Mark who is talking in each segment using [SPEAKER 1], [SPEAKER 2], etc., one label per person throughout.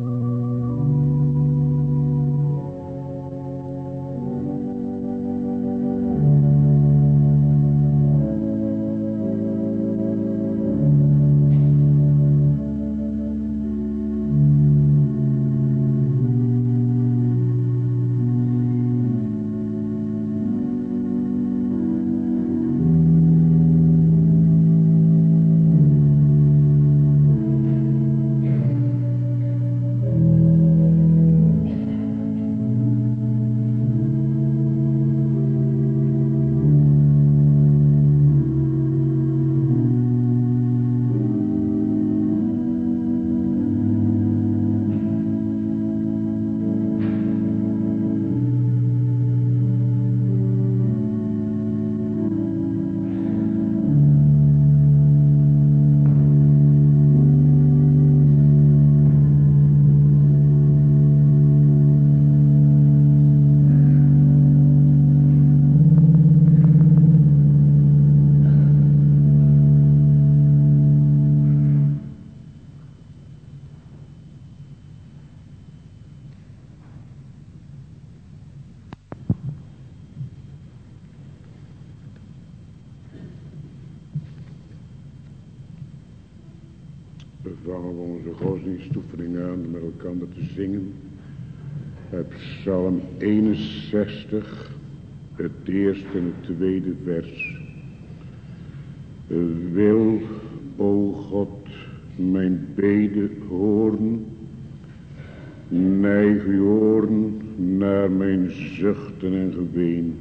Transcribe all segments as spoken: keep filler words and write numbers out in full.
[SPEAKER 1] Vangen we onze godsdienstoefening aan met elkaar te zingen. Uit Psalm eenenzestig, het eerste en het tweede vers. Wil, o God, mijn bede horen, neig uw oren naar mijn zuchten en geween.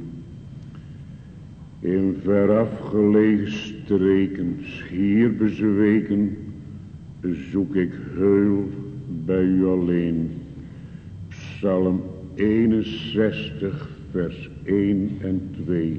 [SPEAKER 1] In verafgelegen streken, hier bezweken, zoek ik heul bij u alleen. Psalm eenenzestig, vers één en twee.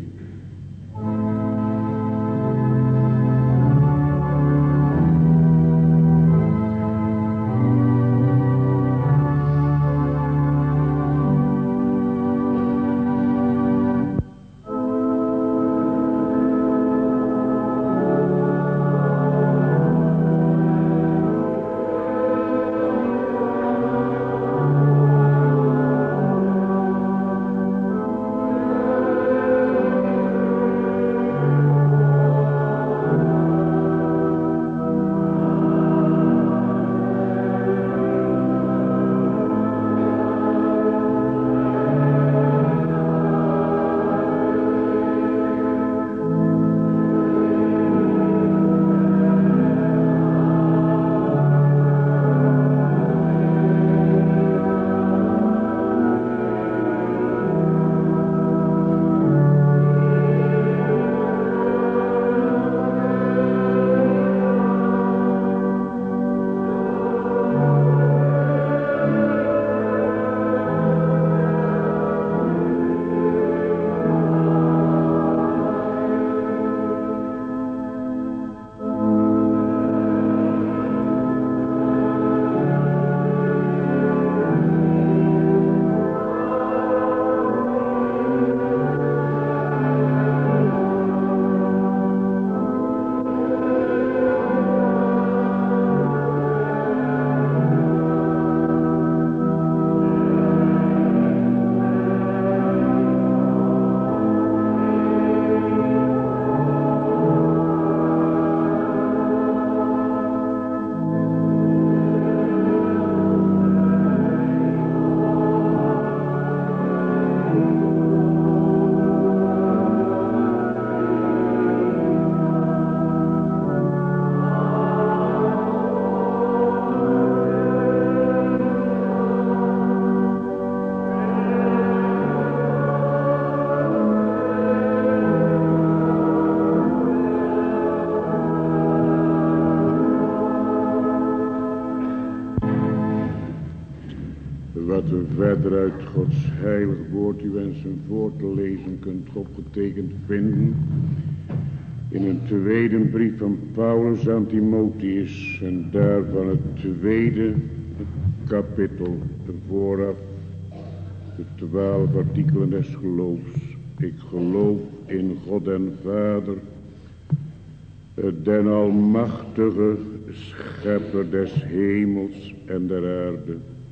[SPEAKER 1] Wat we verder uit Gods heilig woord u wensen voor te lezen kunt opgetekend vinden in een tweede brief van Paulus aan Timotheus en daarvan het tweede kapitel vooraf, de twaalf artikelen des geloofs. Ik geloof in God en Vader, den almachtige schepper des hemels en der aarde,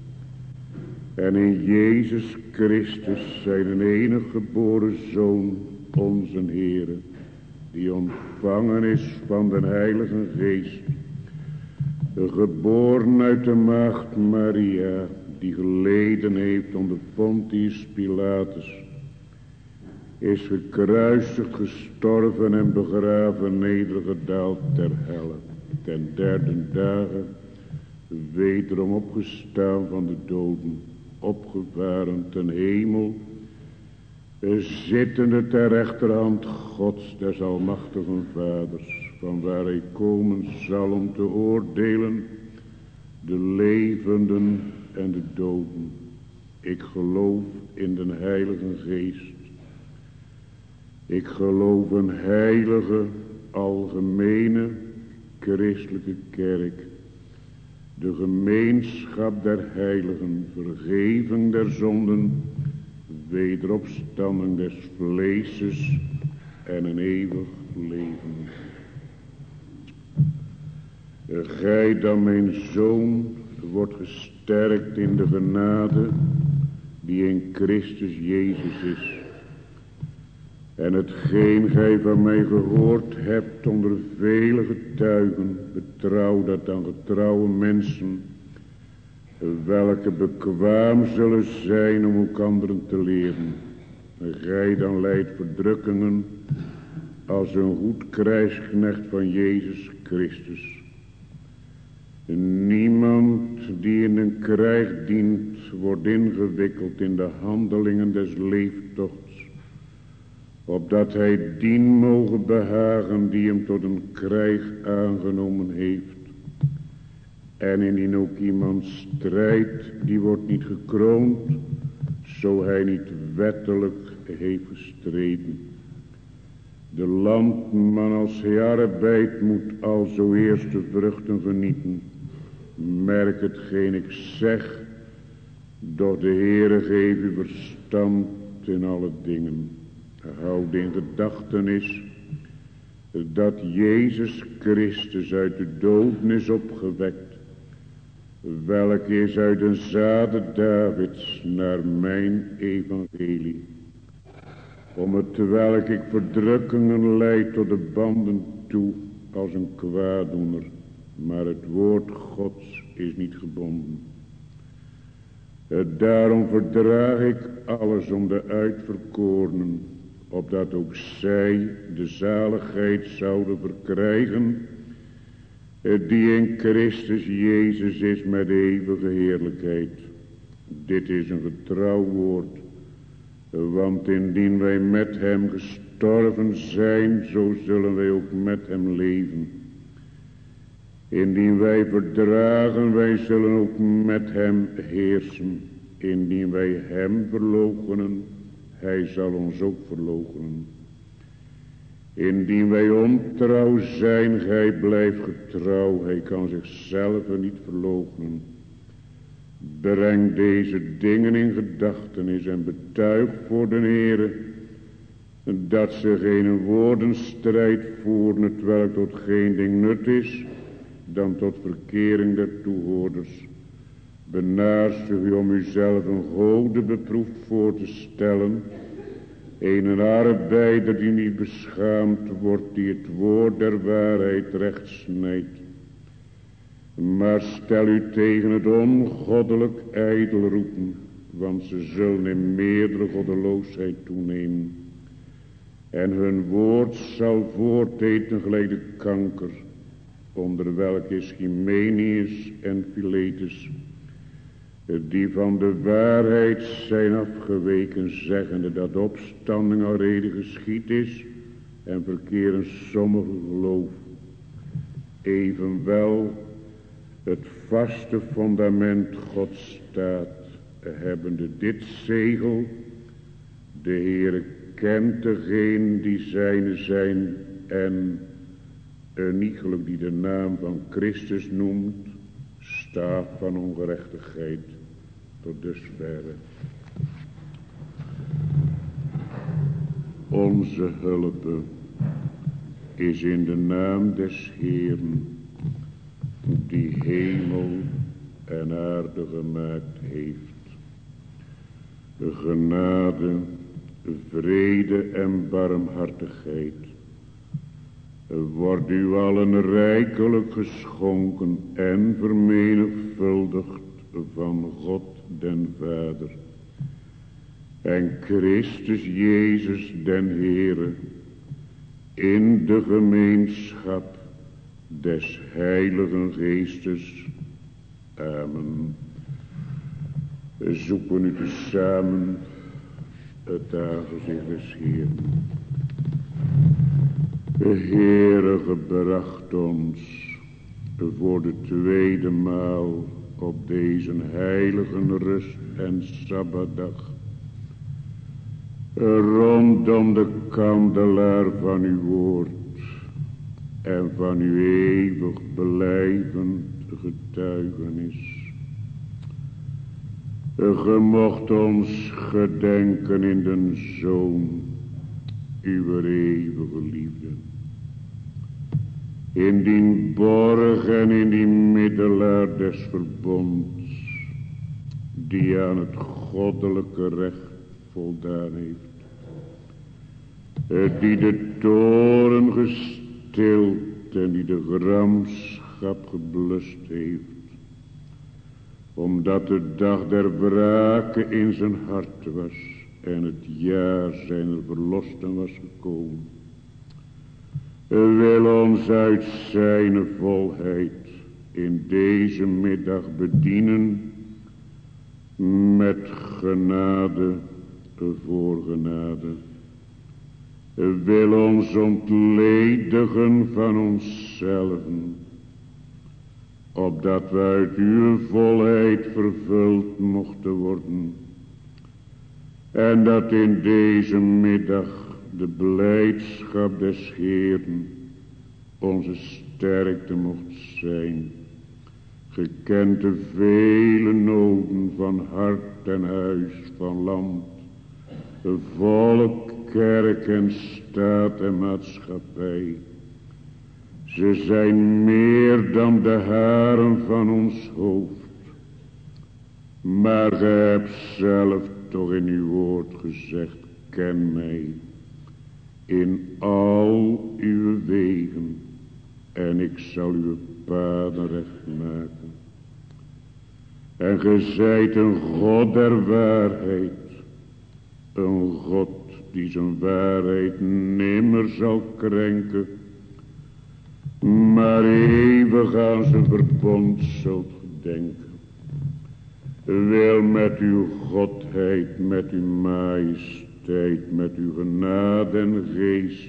[SPEAKER 1] En in Jezus Christus, zijn enige geboren Zoon, onze Heere, die ontvangen is van de Heilige Geest, geboren uit de maagd Maria, die geleden heeft onder Pontius Pilatus, is gekruisigd, gestorven en begraven, nedergedaald ter helle, ten derde dagen wederom opgestaan van de doden, opgevaren ten hemel, zittende ter rechterhand Gods des almachtigen Vaders, van waar hij komen zal om te oordelen de levenden en de doden. Ik geloof in de Heilige Geest. Ik geloof een heilige, algemene, christelijke kerk, de gemeenschap der heiligen, vergeving der zonden, wederopstanding des vleeses en een eeuwig leven. Gij dan, mijn zoon, wordt gesterkt in de genade die in Christus Jezus is. En hetgeen gij van mij gehoord hebt onder vele getuigen, betrouw dat aan getrouwe mensen, welke bekwaam zullen zijn om ook anderen te leren. En gij dan lijdt verdrukkingen als een goed krijgsknecht van Jezus Christus. Niemand die in een krijg dient, wordt ingewikkeld in de handelingen des leeftochts, opdat hij dien moge behagen die hem tot een krijg aangenomen heeft. En indien ook iemand strijdt, die wordt niet gekroond, zo hij niet wettelijk heeft gestreden. De landman als hij arbeidt moet alzo eerst de vruchten genieten. Merk hetgeen ik zeg, doch de Heere geef u verstand in alle dingen. Houd in gedachtenis dat Jezus Christus uit de doden is opgewekt, welke is uit een zade Davids naar mijn evangelie, om het welk ik verdrukkingen leid tot de banden toe als een kwaaddoener, maar het woord Gods is niet gebonden. Daarom verdraag ik alles om de uitverkorenen, opdat ook zij de zaligheid zouden verkrijgen, die in Christus Jezus is met eeuwige heerlijkheid. Dit is een getrouw woord, want indien wij met hem gestorven zijn, zo zullen wij ook met hem leven. Indien wij verdragen, wij zullen ook met hem heersen. Indien wij hem verloochenen, hij zal ons ook verloochenen. Indien wij ontrouw zijn, gij blijft getrouw, hij kan zichzelf niet verloochenen. Breng deze dingen in gedachtenis en betuig voor de Heere dat ze geen woordenstrijd voeren, het welk tot geen ding nut is, dan tot verkering der toehoorders. Benaarstig u om uzelf een gode beproefd voor te stellen, een arbeider die niet beschaamd wordt, die het woord der waarheid recht snijdt. Maar stel u tegen het ongoddelijk ijdel roepen, want ze zullen in meerdere goddeloosheid toenemen. En hun woord zal voorteten gelijk de kanker, onder welke is Hymenius en Philetus, die van de waarheid zijn afgeweken, zeggende dat opstanding al reden geschied is, en verkeren sommigen geloof. Evenwel, het vaste fundament Gods staat, hebbende dit zegel: de Heere kent degenen die zijne zijn, en een iegelijk die de naam van Christus noemt, staat van ongerechtigheid. Tot dusverre. Onze hulp is in de naam des Heeren, die hemel en aarde gemaakt heeft. genade, vrede en barmhartigheid wordt u allen rijkelijk geschonken en vermenigvuldigd van God den Vader en Christus Jezus den Heere in de gemeenschap des Heiligen Geestes. Amen. We zoeken nu tezamen het aangezicht des Heeren. De Heere gebracht ons voor de tweede maal op deze heilige rust en sabbatdag rondom de kandelaar van uw woord en van uw eeuwig blijvend getuigenis. Ge mocht ons gedenken in den Zoon, uw eeuwige liefde. In die borg en in die middelaar des verbonds, die aan het goddelijke recht voldaan heeft. Die de toren gestild en die de gramschap geblust heeft. Omdat de dag der wrake in zijn hart was en het jaar zijner verlosten was gekomen. Wil ons uit zijn volheid in deze middag bedienen met genade voor genade. Wil ons ontledigen van onszelven, opdat we uit uw volheid vervuld mochten worden. En dat in deze middag de blijdschap des Heeren onze sterkte mocht zijn. Gekend de vele noden van hart en huis, van land, volk, kerk en staat en maatschappij. Ze zijn meer dan de haren van ons hoofd. Maar gij hebt zelf toch in uw woord gezegd, ken mij in al uw wegen en ik zal uw paden recht maken. En gij zijt een God der waarheid, een God die zijn waarheid nimmer zal krenken, maar eeuwig aan zijn verbond zult gedenken. Wil met uw godheid, met uw majesteit, met uw genade en geest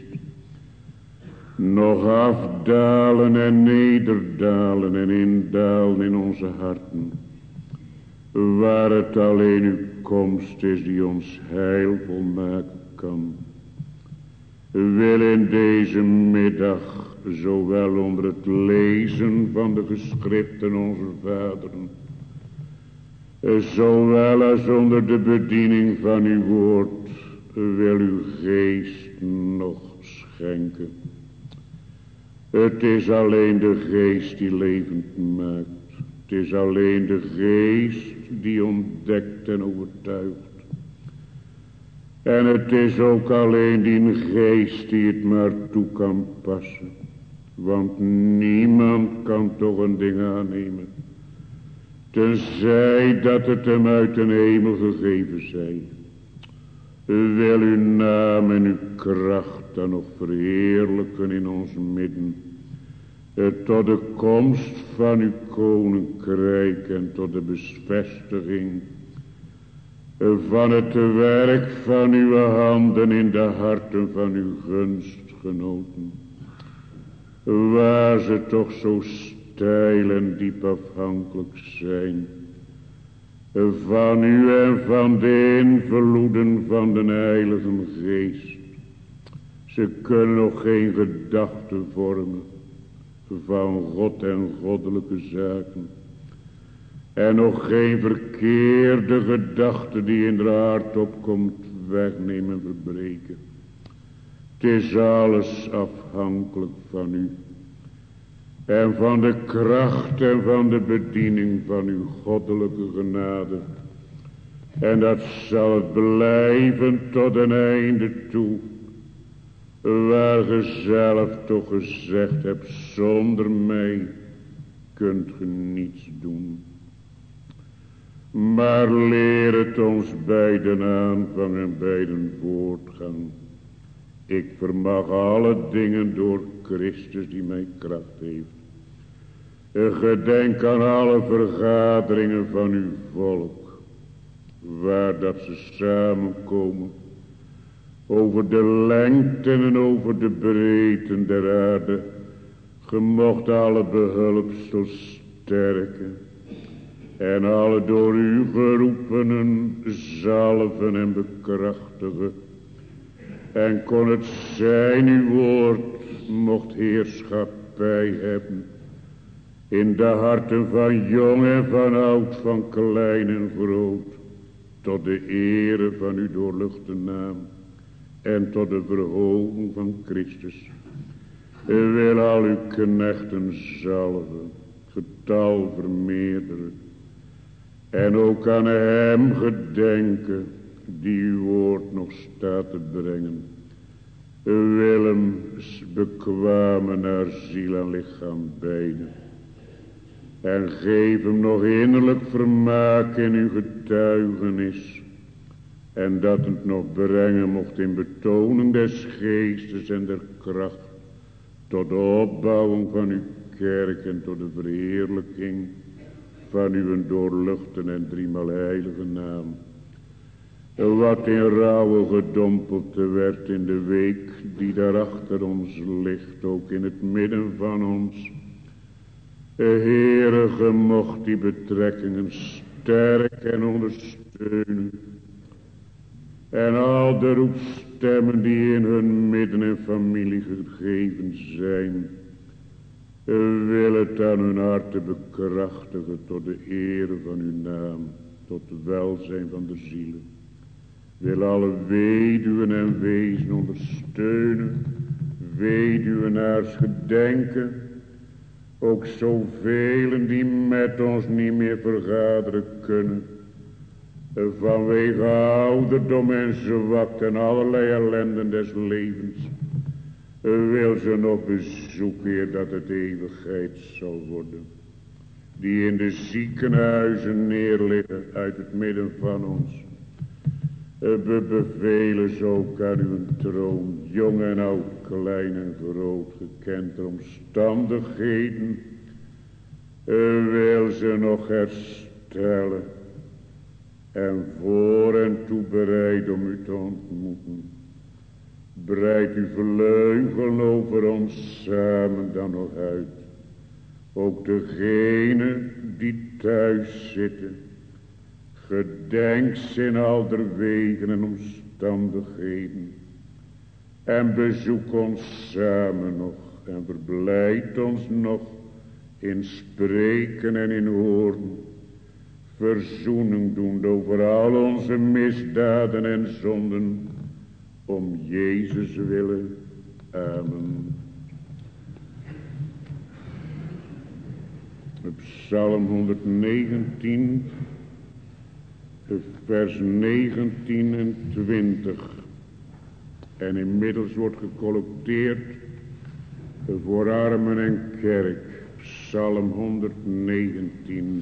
[SPEAKER 1] nog afdalen en nederdalen en indalen in onze harten, waar het alleen uw komst is die ons heil volmaken kan. Wil in deze middag, zowel onder het lezen van de geschriften onze vaderen, zowel als onder de bediening van uw woord, wil uw geest nog schenken. Het is alleen de geest die levend maakt. Het is alleen de geest die ontdekt en overtuigt. En het is ook alleen die geest die het maar toe kan passen. Want niemand kan toch een ding aannemen, tenzij dat het hem uit de hemel gegeven zij. Wil uw naam en uw kracht dan nog verheerlijken in ons midden, tot de komst van uw koninkrijk en tot de bevestiging van het werk van uw handen in de harten van uw gunstgenoten, waar ze toch zo steil en diep afhankelijk zijn van u en van de invloeden van de Heilige Geest. Ze kunnen nog geen gedachte vormen van God en goddelijke zaken, en nog geen verkeerde gedachte die in de hart opkomt wegnemen en verbreken. Het is alles afhankelijk van u en van de kracht en van de bediening van uw goddelijke genade, En dat zal het blijven tot een einde toe. Waar ge zelf toch gezegd hebt, zonder mij kunt ge niets doen. Maar leer het ons bij de aanvang en bij de voortgang. Ik vermag alle dingen door Christus die mij kracht heeft. Gedenk aan alle vergaderingen van uw volk, waar dat ze samenkomen, over de lengte en over de breedte der aarde. Ge mocht alle behulpsel sterken en alle door u geroepenen zalven en bekrachtigen. En kon het zijn uw woord mocht heerschappij hebben in de harten van jong en van oud, van klein en groot, tot de ere van uw doorluchte naam en tot de verhoging van Christus. U wil al uw knechten zalven, getal vermeerderen, en ook aan hem gedenken die uw woord nog staat te brengen. U wil hem bekwamen naar ziel en lichaam beiden. En geef hem nog innerlijk vermaak in uw getuigenis. En dat het nog brengen mocht in betoning des geestes en der kracht. Tot de opbouwing van uw kerk en tot de verheerlijking van uw doorluchte en driemaal heilige naam. Wat in rouwe gedompeld werd in de week die daarachter ons ligt, ook in het midden van ons. Heere, ge mocht die betrekkingen sterk en ondersteunen. En al de roepstemmen die in hun midden en familie gegeven zijn, wil het aan hun harten bekrachtigen tot de ere van uw naam, tot het welzijn van de zielen. Wil alle weduwen en wezen ondersteunen, weduwenaars gedenken, ook zoveel die met ons niet meer vergaderen kunnen, vanwege ouderdom en zwakte en allerlei ellenden des levens. Wil ze nog bezoeken, Heer, dat het eeuwigheid zal worden, die in de ziekenhuizen neerliggen uit het midden van ons. We bevelen ze ook aan uw troon, jong en oud, klein en groot, gekend door omstandigheden. Wil ze nog herstellen en voor en toe bereid om u te ontmoeten. Breid uw vleugel over ons samen dan nog uit. Ook degenen die thuis zitten. Gedenk ze in al der wegen en omstandigheden. En bezoek ons samen nog. En verblijd ons nog in spreken en in horen. Verzoening doen over al onze misdaden en zonden. Om Jezus willen. Amen. Psalm honderdnegentien, vers negentien en twintig. En inmiddels wordt gecollecteerd voor armen en kerk. Psalm honderdnegentien.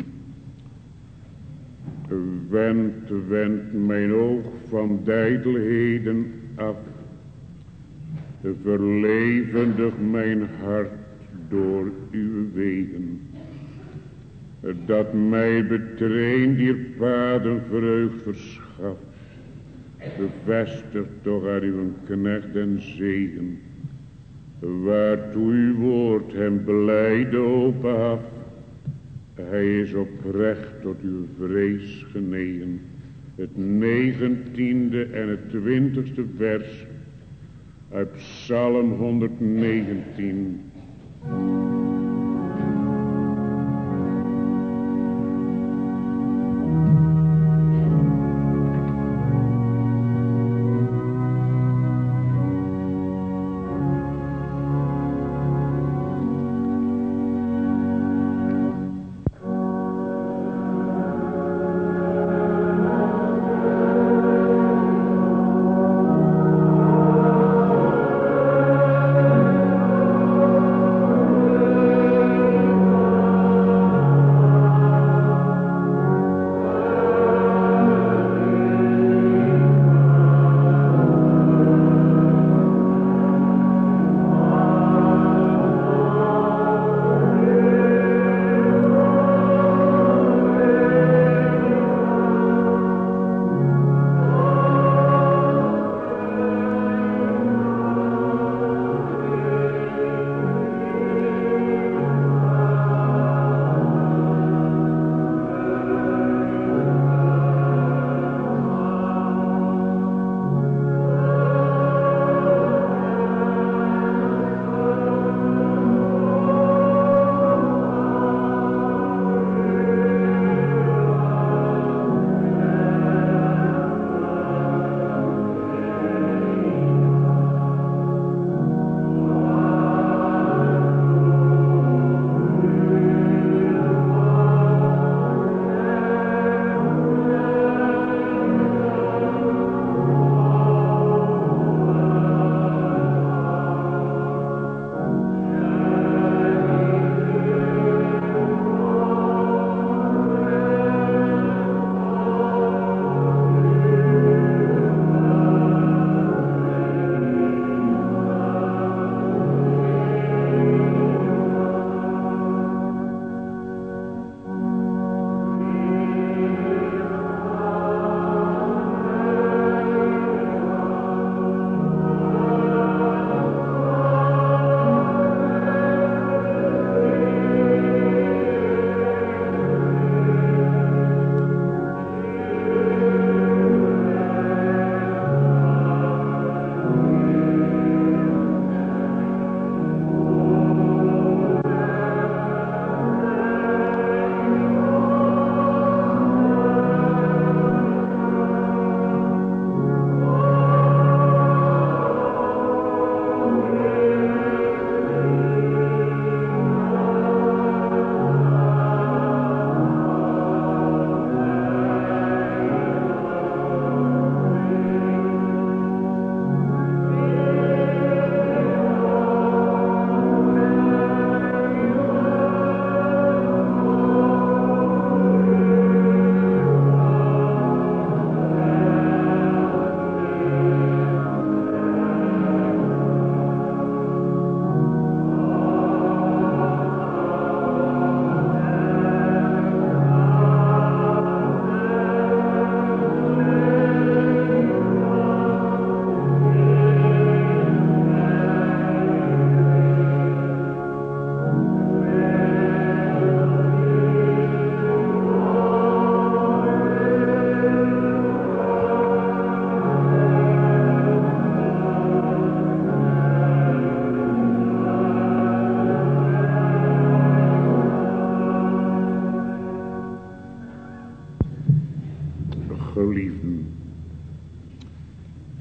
[SPEAKER 1] Wend, wend mijn oog van dijdelheden af. Verlevendig mijn hart door uw wegen. Dat mij betreen dier paden vreugd verschaft. Bevestig toch aan uw knecht en zegen. Waartoe uw woord hem blijde openaf. Hij is oprecht tot uw vrees genegen. Het negentiende en het twintigste vers uit Psalm honderdnegentien.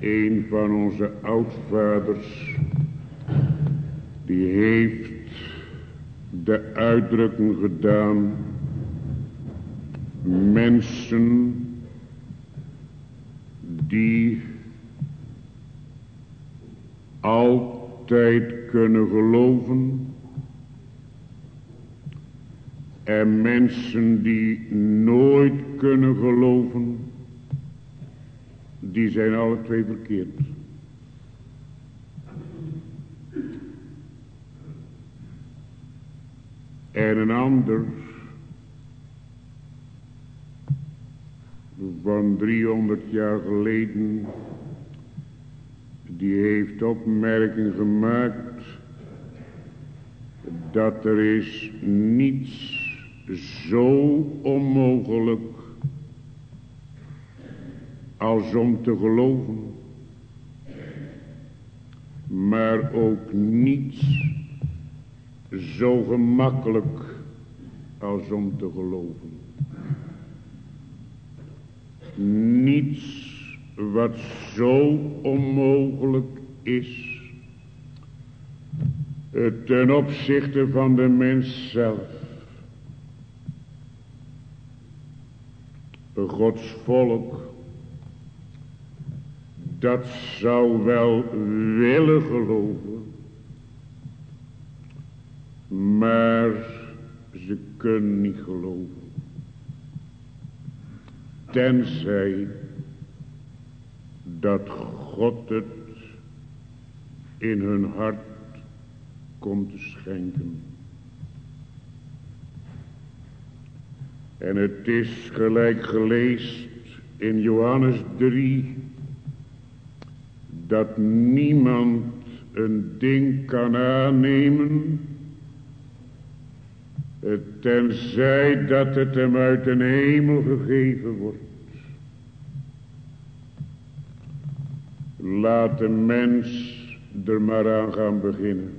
[SPEAKER 1] een van onze oudvaders, die heeft de uitdrukking gedaan: mensen die altijd kunnen geloven en mensen die nooit kunnen geloven, die zijn alle twee verkeerd. En een ander van driehonderd jaar geleden, die heeft opmerking gemaakt dat er is niets zo onmogelijk als om te geloven, maar ook niets zo gemakkelijk als om te geloven. Niets wat zo onmogelijk is ten opzichte van de mens zelf. Gods volk, dat zou wel willen geloven, maar ze kunnen niet geloven. Tenzij dat God het in hun hart komt te schenken. En het is gelijk gelezen in Johannes drie, dat niemand een ding kan aannemen, tenzij dat het hem uit de hemel gegeven wordt. Laat de mens er maar aan gaan beginnen.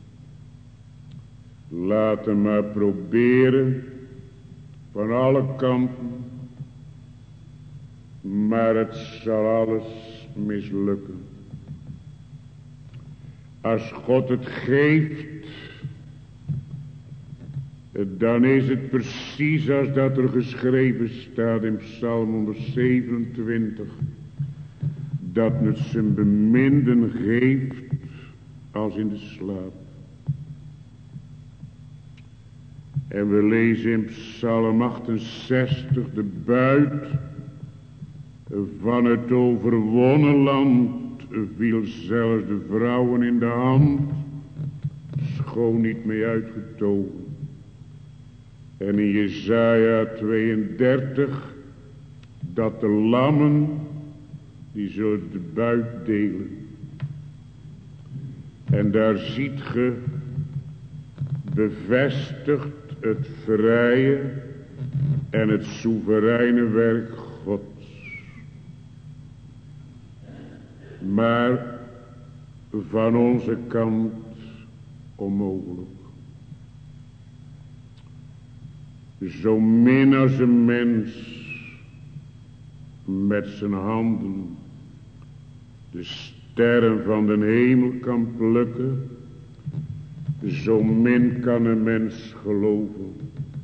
[SPEAKER 1] Laat hem maar proberen van alle kanten, maar het zal alles mislukken. Als God het geeft, dan is het precies als dat er geschreven staat in Psalm honderdzevenentwintig, dat het zijn beminden geeft als in de slaap. En we lezen in Psalm achtenzestig de buit van het overwonnen land viel zelfs de vrouwen in de hand, schoon niet mee uitgetogen. En in Jesaja tweeëndertig, dat de lammen, die zullen de buit delen. En daar ziet ge bevestigd het vrije en het soevereine werk Gods. Maar van onze kant onmogelijk. Zo min als een mens met zijn handen de sterren van de hemel kan plukken, zo min kan een mens geloven,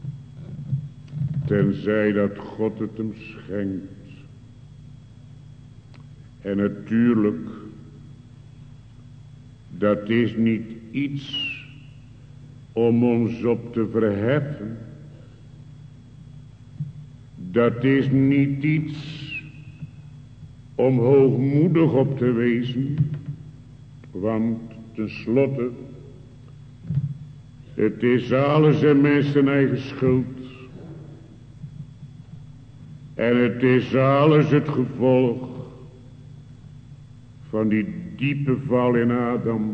[SPEAKER 1] tenzij dat God het hem schenkt. En natuurlijk, dat is niet iets om ons op te verheffen. Dat is niet iets om hoogmoedig op te wezen, want tenslotte, het is alles een mens zijn eigen schuld. En het is alles het gevolg van die diepe val in Adam,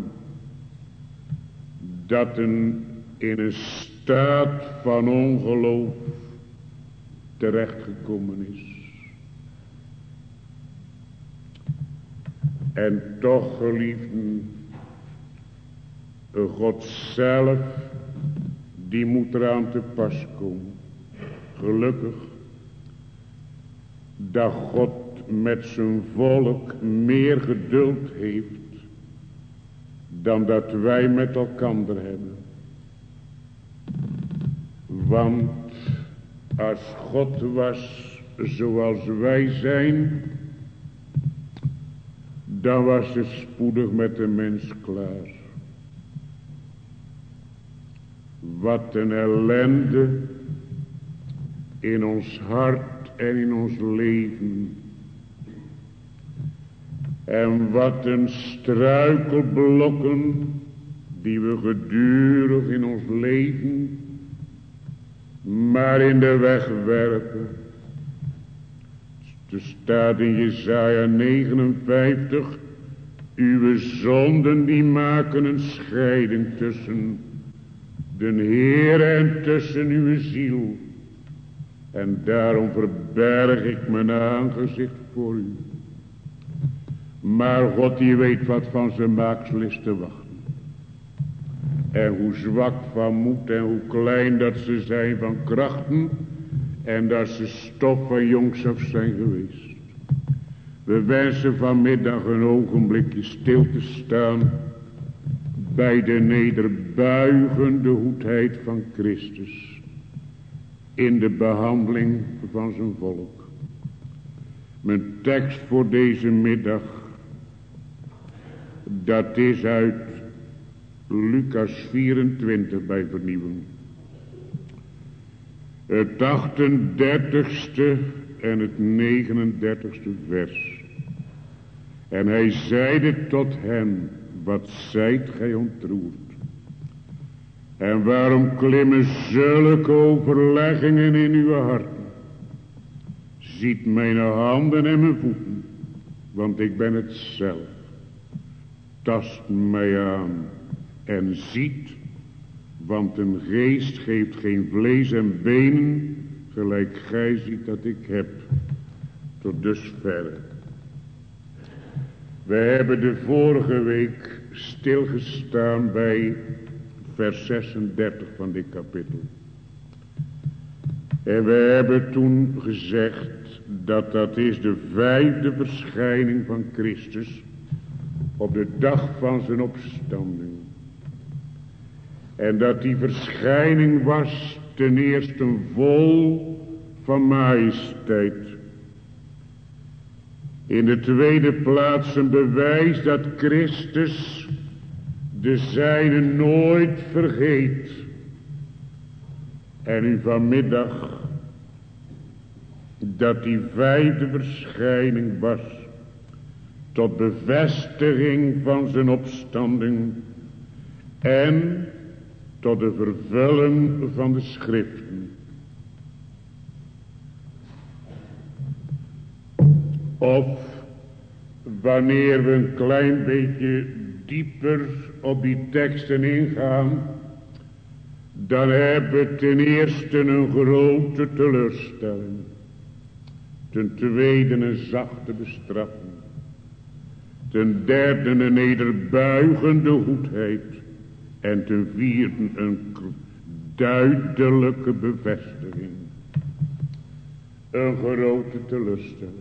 [SPEAKER 1] dat een, in een staat van ongeloof terechtgekomen is. En toch, geliefden, God zelf, die moet eraan te pas komen. Gelukkig dat God met zijn volk meer geduld heeft dan dat wij met elkander hebben. Want als God was zoals wij zijn, dan was het spoedig met de mens klaar. Wat een ellende in ons hart en in ons leven. En wat een struikelblokken die we gedurig in ons leven maar in de weg werpen. Er staat in Jesaja negenenvijftig, uw zonden die maken een scheiding tussen de Heer en tussen uw ziel. En daarom verberg ik mijn aangezicht voor u. Maar God die weet wat van zijn maaksel is te wachten. En hoe zwak van moed en hoe klein dat ze zijn van krachten. En dat ze stof van jongs af zijn geweest. We wensen vanmiddag een ogenblikje stil te staan bij de nederbuigende hoedheid van Christus in de behandeling van zijn volk. Mijn tekst voor deze middag, dat is uit Lucas vierentwintig bij vernieuwing. Het achtendertigste en het negenendertigste vers. En hij zeide tot hen, wat zijt gij ontroerd? En waarom klimmen zulke overleggingen in uw harten? Ziet mijn handen en mijn voeten, want ik ben het zelf. Tast mij aan en ziet, want een geest geeft geen vlees en benen, gelijk gij ziet dat ik heb. Tot dusverre. We hebben de vorige week stilgestaan bij vers zesendertig van dit kapitel. En we hebben toen gezegd dat dat is de vijfde verschijning van Christus op de dag van zijn opstanding. En dat die verschijning was ten eerste vol van majesteit. In de tweede plaats een bewijs dat Christus de zijne nooit vergeet. En u vanmiddag dat die vijfde verschijning was tot bevestiging van zijn opstanding en tot de vervulling van de schriften. Of wanneer we een klein beetje dieper op die teksten ingaan, dan hebben we ten eerste een grote teleurstelling. Ten tweede een zachte bestraffing. Ten derde een nederbuigende goedheid. En ten vierde een duidelijke bevestiging. Een grote teleurstelling.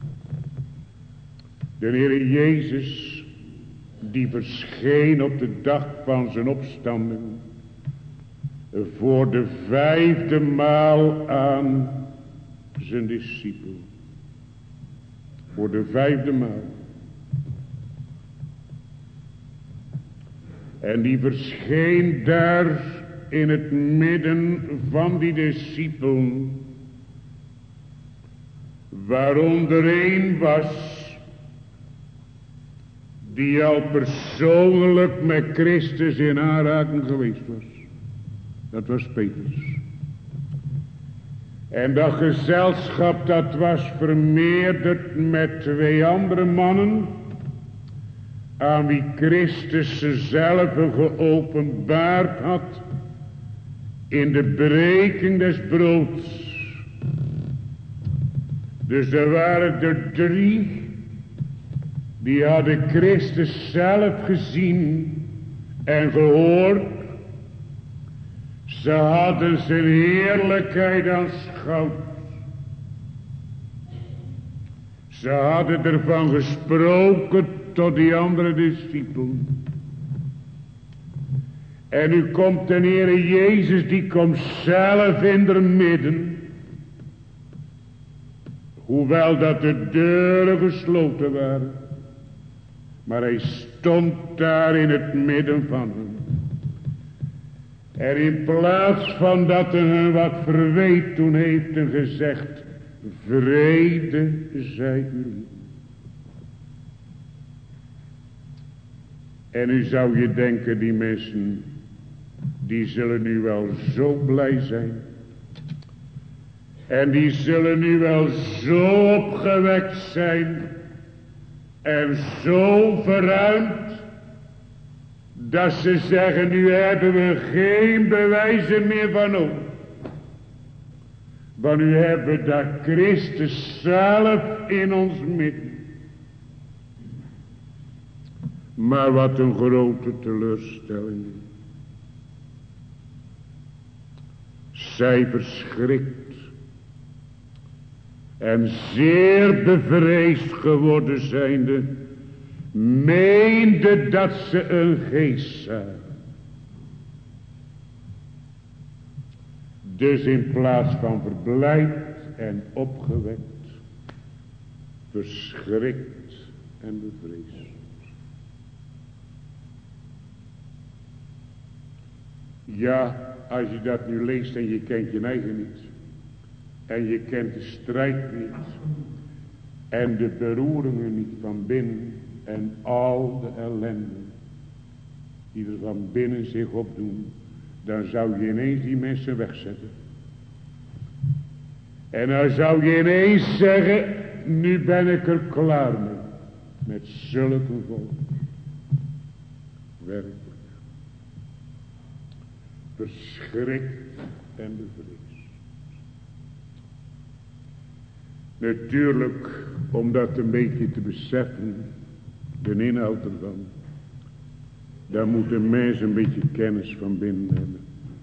[SPEAKER 1] De Heer Jezus, die verscheen op de dag van zijn opstanding, voor de vijfde maal aan zijn discipel. Voor de vijfde maal. En die verscheen daar in het midden van die discipelen, waaronder één was die al persoonlijk met Christus in aanraking geweest was. Dat was Petrus. En dat gezelschap dat was vermeerderd met twee andere mannen, aan wie Christus zelf geopenbaard had in de breking des broods. Dus er waren er drie die hadden Christus zelf gezien en gehoord. Ze hadden zijn heerlijkheid aanschouwd. Ze Ze hadden ervan gesproken tot die andere discipelen. En nu komt de Heere Jezus, die komt zelf in der midden. Hoewel dat de deuren gesloten waren. Maar hij stond daar in het midden van hen. En in plaats van dat hij hen wat verweet, toen heeft hij gezegd: vrede zij u. En nu zou je denken, die mensen, die zullen nu wel zo blij zijn. En die zullen nu wel zo opgewekt zijn. En zo verruimd. Dat ze zeggen, nu hebben we geen bewijzen meer van nodig. Want nu hebben we dat Christus zelf in ons midden. Maar wat een grote teleurstelling. Zij verschrikt en zeer bevreesd geworden zijnde, meende dat ze een geest zagen. Dus in plaats van verblijd en opgewekt, verschrikt en bevreesd. Ja, als je dat nu leest en je kent je eigen niet. En je kent de strijd niet. En de beroeringen niet van binnen. En al de ellende die er van binnen zich opdoen. Dan zou je ineens die mensen wegzetten. En dan zou je ineens zeggen, nu ben ik er klaar mee. Met zulke volk. Werkelijk. Verschrikt en bevreesd. Natuurlijk, om dat een beetje te beseffen, de inhoud ervan, daar moet een mens een beetje kennis van binnen hebben.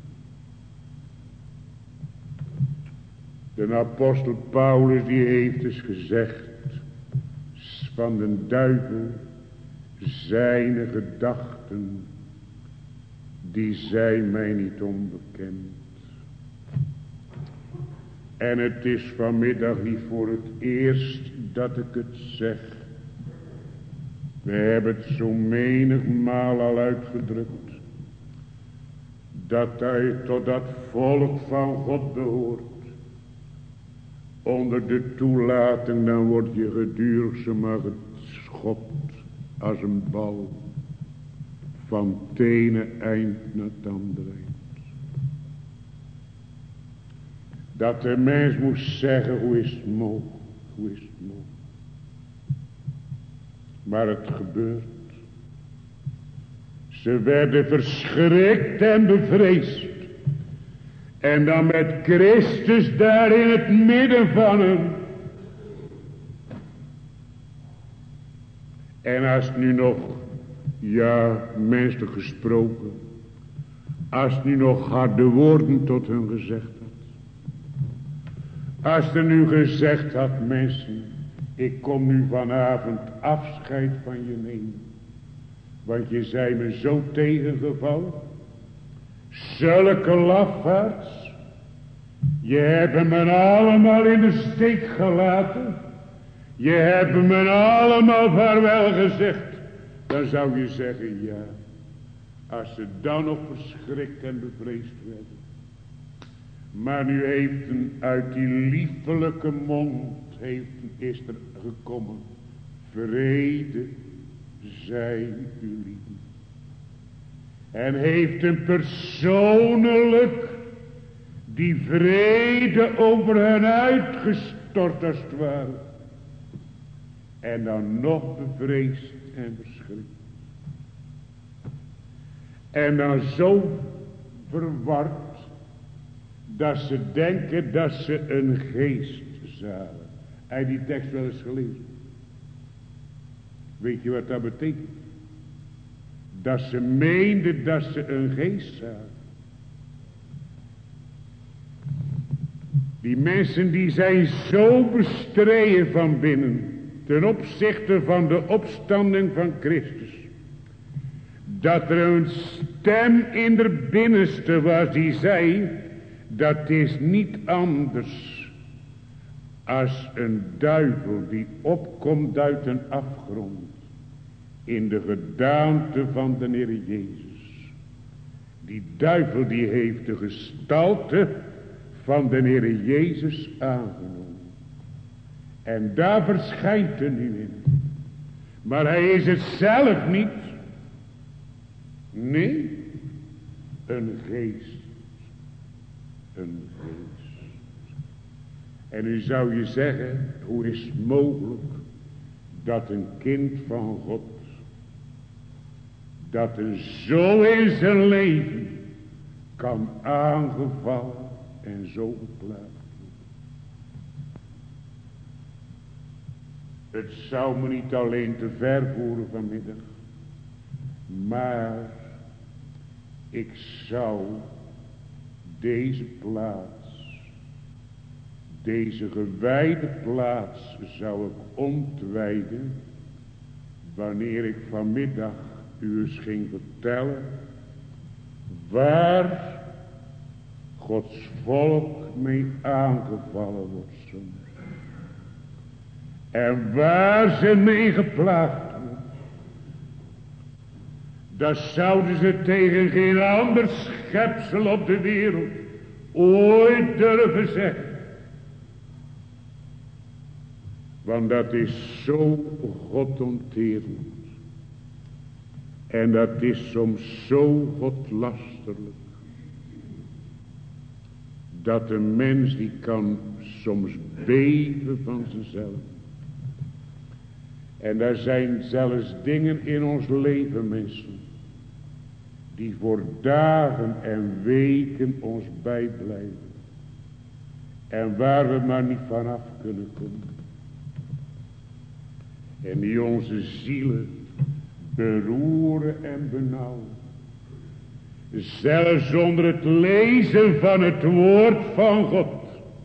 [SPEAKER 1] De apostel Paulus die heeft dus gezegd, van den duivel zijne gedachten, die zijn mij niet onbekend. En het is vanmiddag niet voor het eerst dat ik het zeg. We hebben het zo menigmaal al uitgedrukt. Dat hij tot dat volk van God behoort. Onder de toelating dan wordt je gedurig maar geschopt als een bal. Van het ene eind naar het andere eind. Dat de mens moest zeggen, hoe is het mogelijk, hoe is het mogelijk. Maar het gebeurt. Ze werden verschrikt en bevreesd. En dan met Christus daar in het midden van hen. En als het nu nog, ja, menselijk gesproken, als het nu nog harde woorden tot hen gezegd had. Als er nu gezegd had, mensen, ik kom nu vanavond afscheid van je nemen. Want je zei me zo tegengevallen. Zulke lafaards. Je hebt me allemaal in de steek gelaten. Je hebt me allemaal vaarwel gezegd. Dan zou je zeggen, ja. Als ze dan nog verschrikt en bevreesd werden. Maar nu heeft een uit die liefelijke mond heeft, is er gekomen. Vrede zij u lieden. En heeft een persoonlijk die vrede over hen uitgestort als het ware. En dan nog bevreesd en verschrikt. En dan zo verward. Dat ze denken dat ze een geest zagen. Heb je die tekst wel eens gelezen? Weet je wat dat betekent? Dat ze meenden dat ze een geest zagen. Die mensen die zijn zo bestreden van binnen. ten opzichte van de opstanding van Christus, dat er een stem in de binnenste was die zei, dat is niet anders als een duivel die opkomt uit een afgrond in de gedaante van de Heer Jezus. Die duivel die heeft de gestalte van de Heer Jezus aangenomen. En daar verschijnt hij nu in. Maar hij is het zelf niet. Nee, een geest. Een geest. En nu zou je zeggen, hoe is het mogelijk dat een kind van God, dat er zo in zijn leven kan aangevallen en zo geplaagd worden. Het zou me niet alleen te ver voeren vanmiddag, maar ik zou deze plaats, deze gewijde plaats zou ik ontwijden, wanneer ik vanmiddag u eens ging vertellen waar Gods volk mee aangevallen wordt soms. En waar ze mee geplaagd worden. Dat zouden ze tegen geen ander schepsel op de wereld ooit durven zeggen. Want dat is zo godonterend. En dat is soms zo godlasterlijk. Dat een mens die kan soms beven van zichzelf. En er zijn zelfs dingen in ons leven, mensen, die voor dagen en weken ons bijblijven. En waar we maar niet vanaf kunnen komen. En die onze zielen beroeren en benauwen. Zelfs zonder het lezen van het woord van God.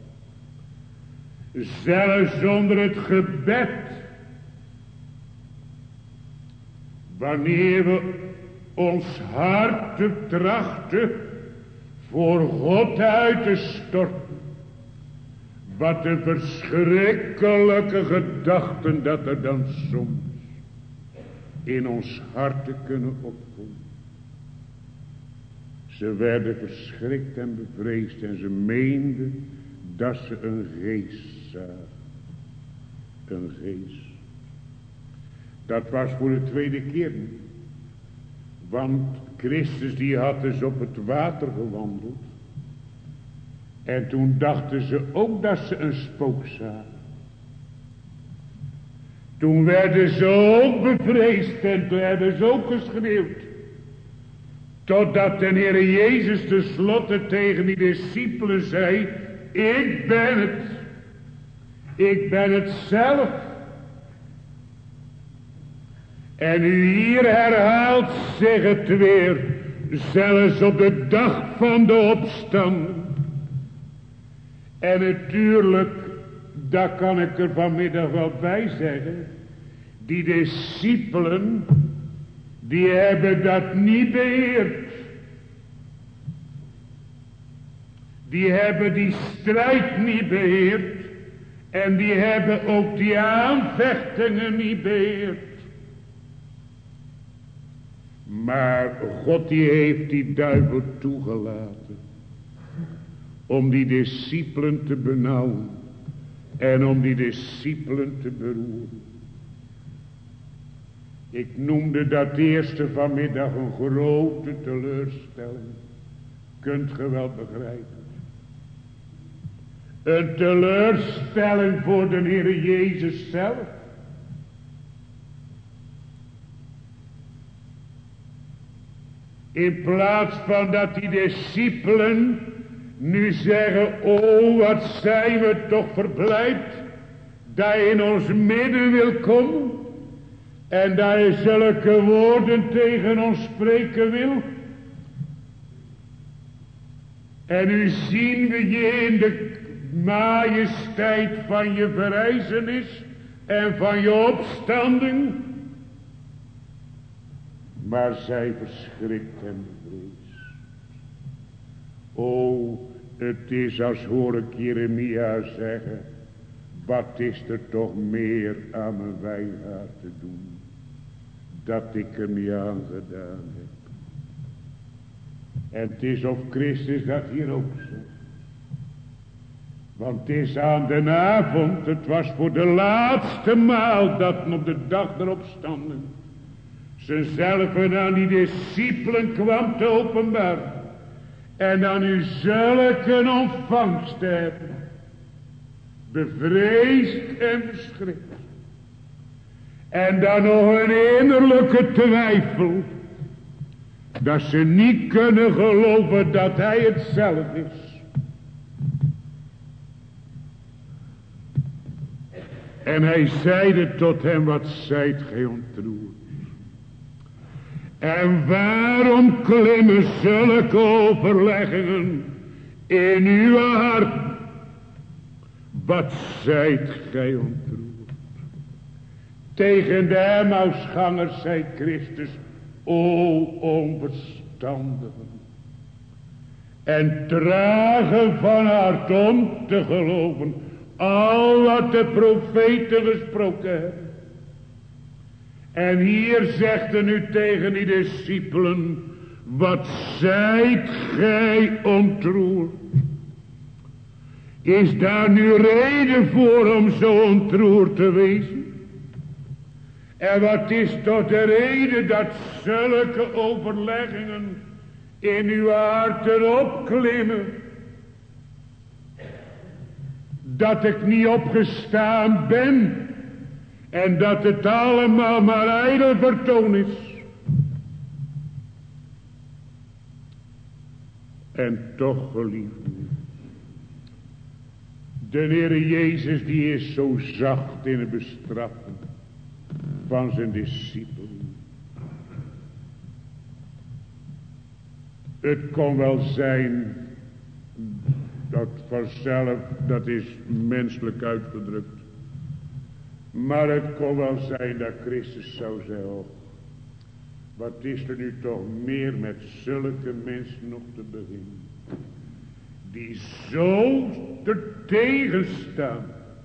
[SPEAKER 1] Zelfs zonder het gebed. Wanneer we ons hart trachten voor God uit te storten. Wat een verschrikkelijke gedachten dat er dan soms in ons harten kunnen opkomen. Ze werden verschrikt en bevreesd en ze meenden dat ze een geest zagen. Een geest. Dat was voor de tweede keer niet. Want Christus die had dus op het water gewandeld. En toen dachten ze ook dat ze een spook zagen. Toen werden ze ook bevreesd en toen hebben ze ook geschreeuwd. Totdat de Heer Jezus tenslotte tegen die discipelen zei, ik ben het. Ik ben het zelf. En u hier herhaalt zich het weer, zelfs op de dag van de opstanding. En natuurlijk, daar kan ik er vanmiddag wel bij zeggen, die discipelen, die hebben dat niet beheerd. Die hebben die strijd niet beheerd. En die hebben ook die aanvechtingen niet beheerd. Maar God die heeft die duivel toegelaten. Om die discipelen te benauwen. En om die discipelen te beroeren. Ik noemde dat eerste vanmiddag een grote teleurstelling. Kunt ge wel begrijpen. Een teleurstelling voor de Heer Jezus zelf. In plaats van dat die discipelen nu zeggen, oh wat zijn we toch verblijd dat hij in ons midden wil komen en dat hij zulke woorden tegen ons spreken wil. En nu zien we je in de majesteit van je verrijzenis en van je opstanding. Maar zij verschrikt en bevreesd. O, het is als hoor ik Jeremia zeggen, wat is er toch meer aan mijn wijngaard te doen, dat ik er niet aan gedaan heb. En het is of Christus dat hier ook zegt. Want het is aan de avond, het was voor de laatste maal dat men op de dag der opstanding zichzelf aan die discipelen kwam te openbaren. En dan u zulke ontvangst te hebben. Bevreesd en verschrikt. En dan nog een innerlijke twijfel. Dat ze niet kunnen geloven dat hij het zelf is. En hij zeide tot hem, wat zijt gij ontroerd? En waarom klimmen zulke overleggingen in uw hart? Wat zijt gij ontroerd? Tegen de Emmausgangers zei Christus, o onverstandigen en tragen van hart om te geloven al wat de profeten gesproken hebben. En hier zegt er nu tegen die discipelen, wat zijt gij ontroerd? Is daar nu reden voor om zo ontroerd te wezen? En wat is tot de reden dat zulke overleggingen in uw harten opklimmen? Dat ik niet opgestaan ben. En dat het allemaal maar ijdel vertoon is. En toch, geliefden, de Heer Jezus die is zo zacht in het bestraffen van zijn discipelen. Het kon wel zijn dat vanzelf, dat is menselijk uitgedrukt. Maar het kon wel zijn dat Christus zou zeggen, oh, wat is er nu toch meer met zulke mensen nog te beginnen. Die zo er tegen staan.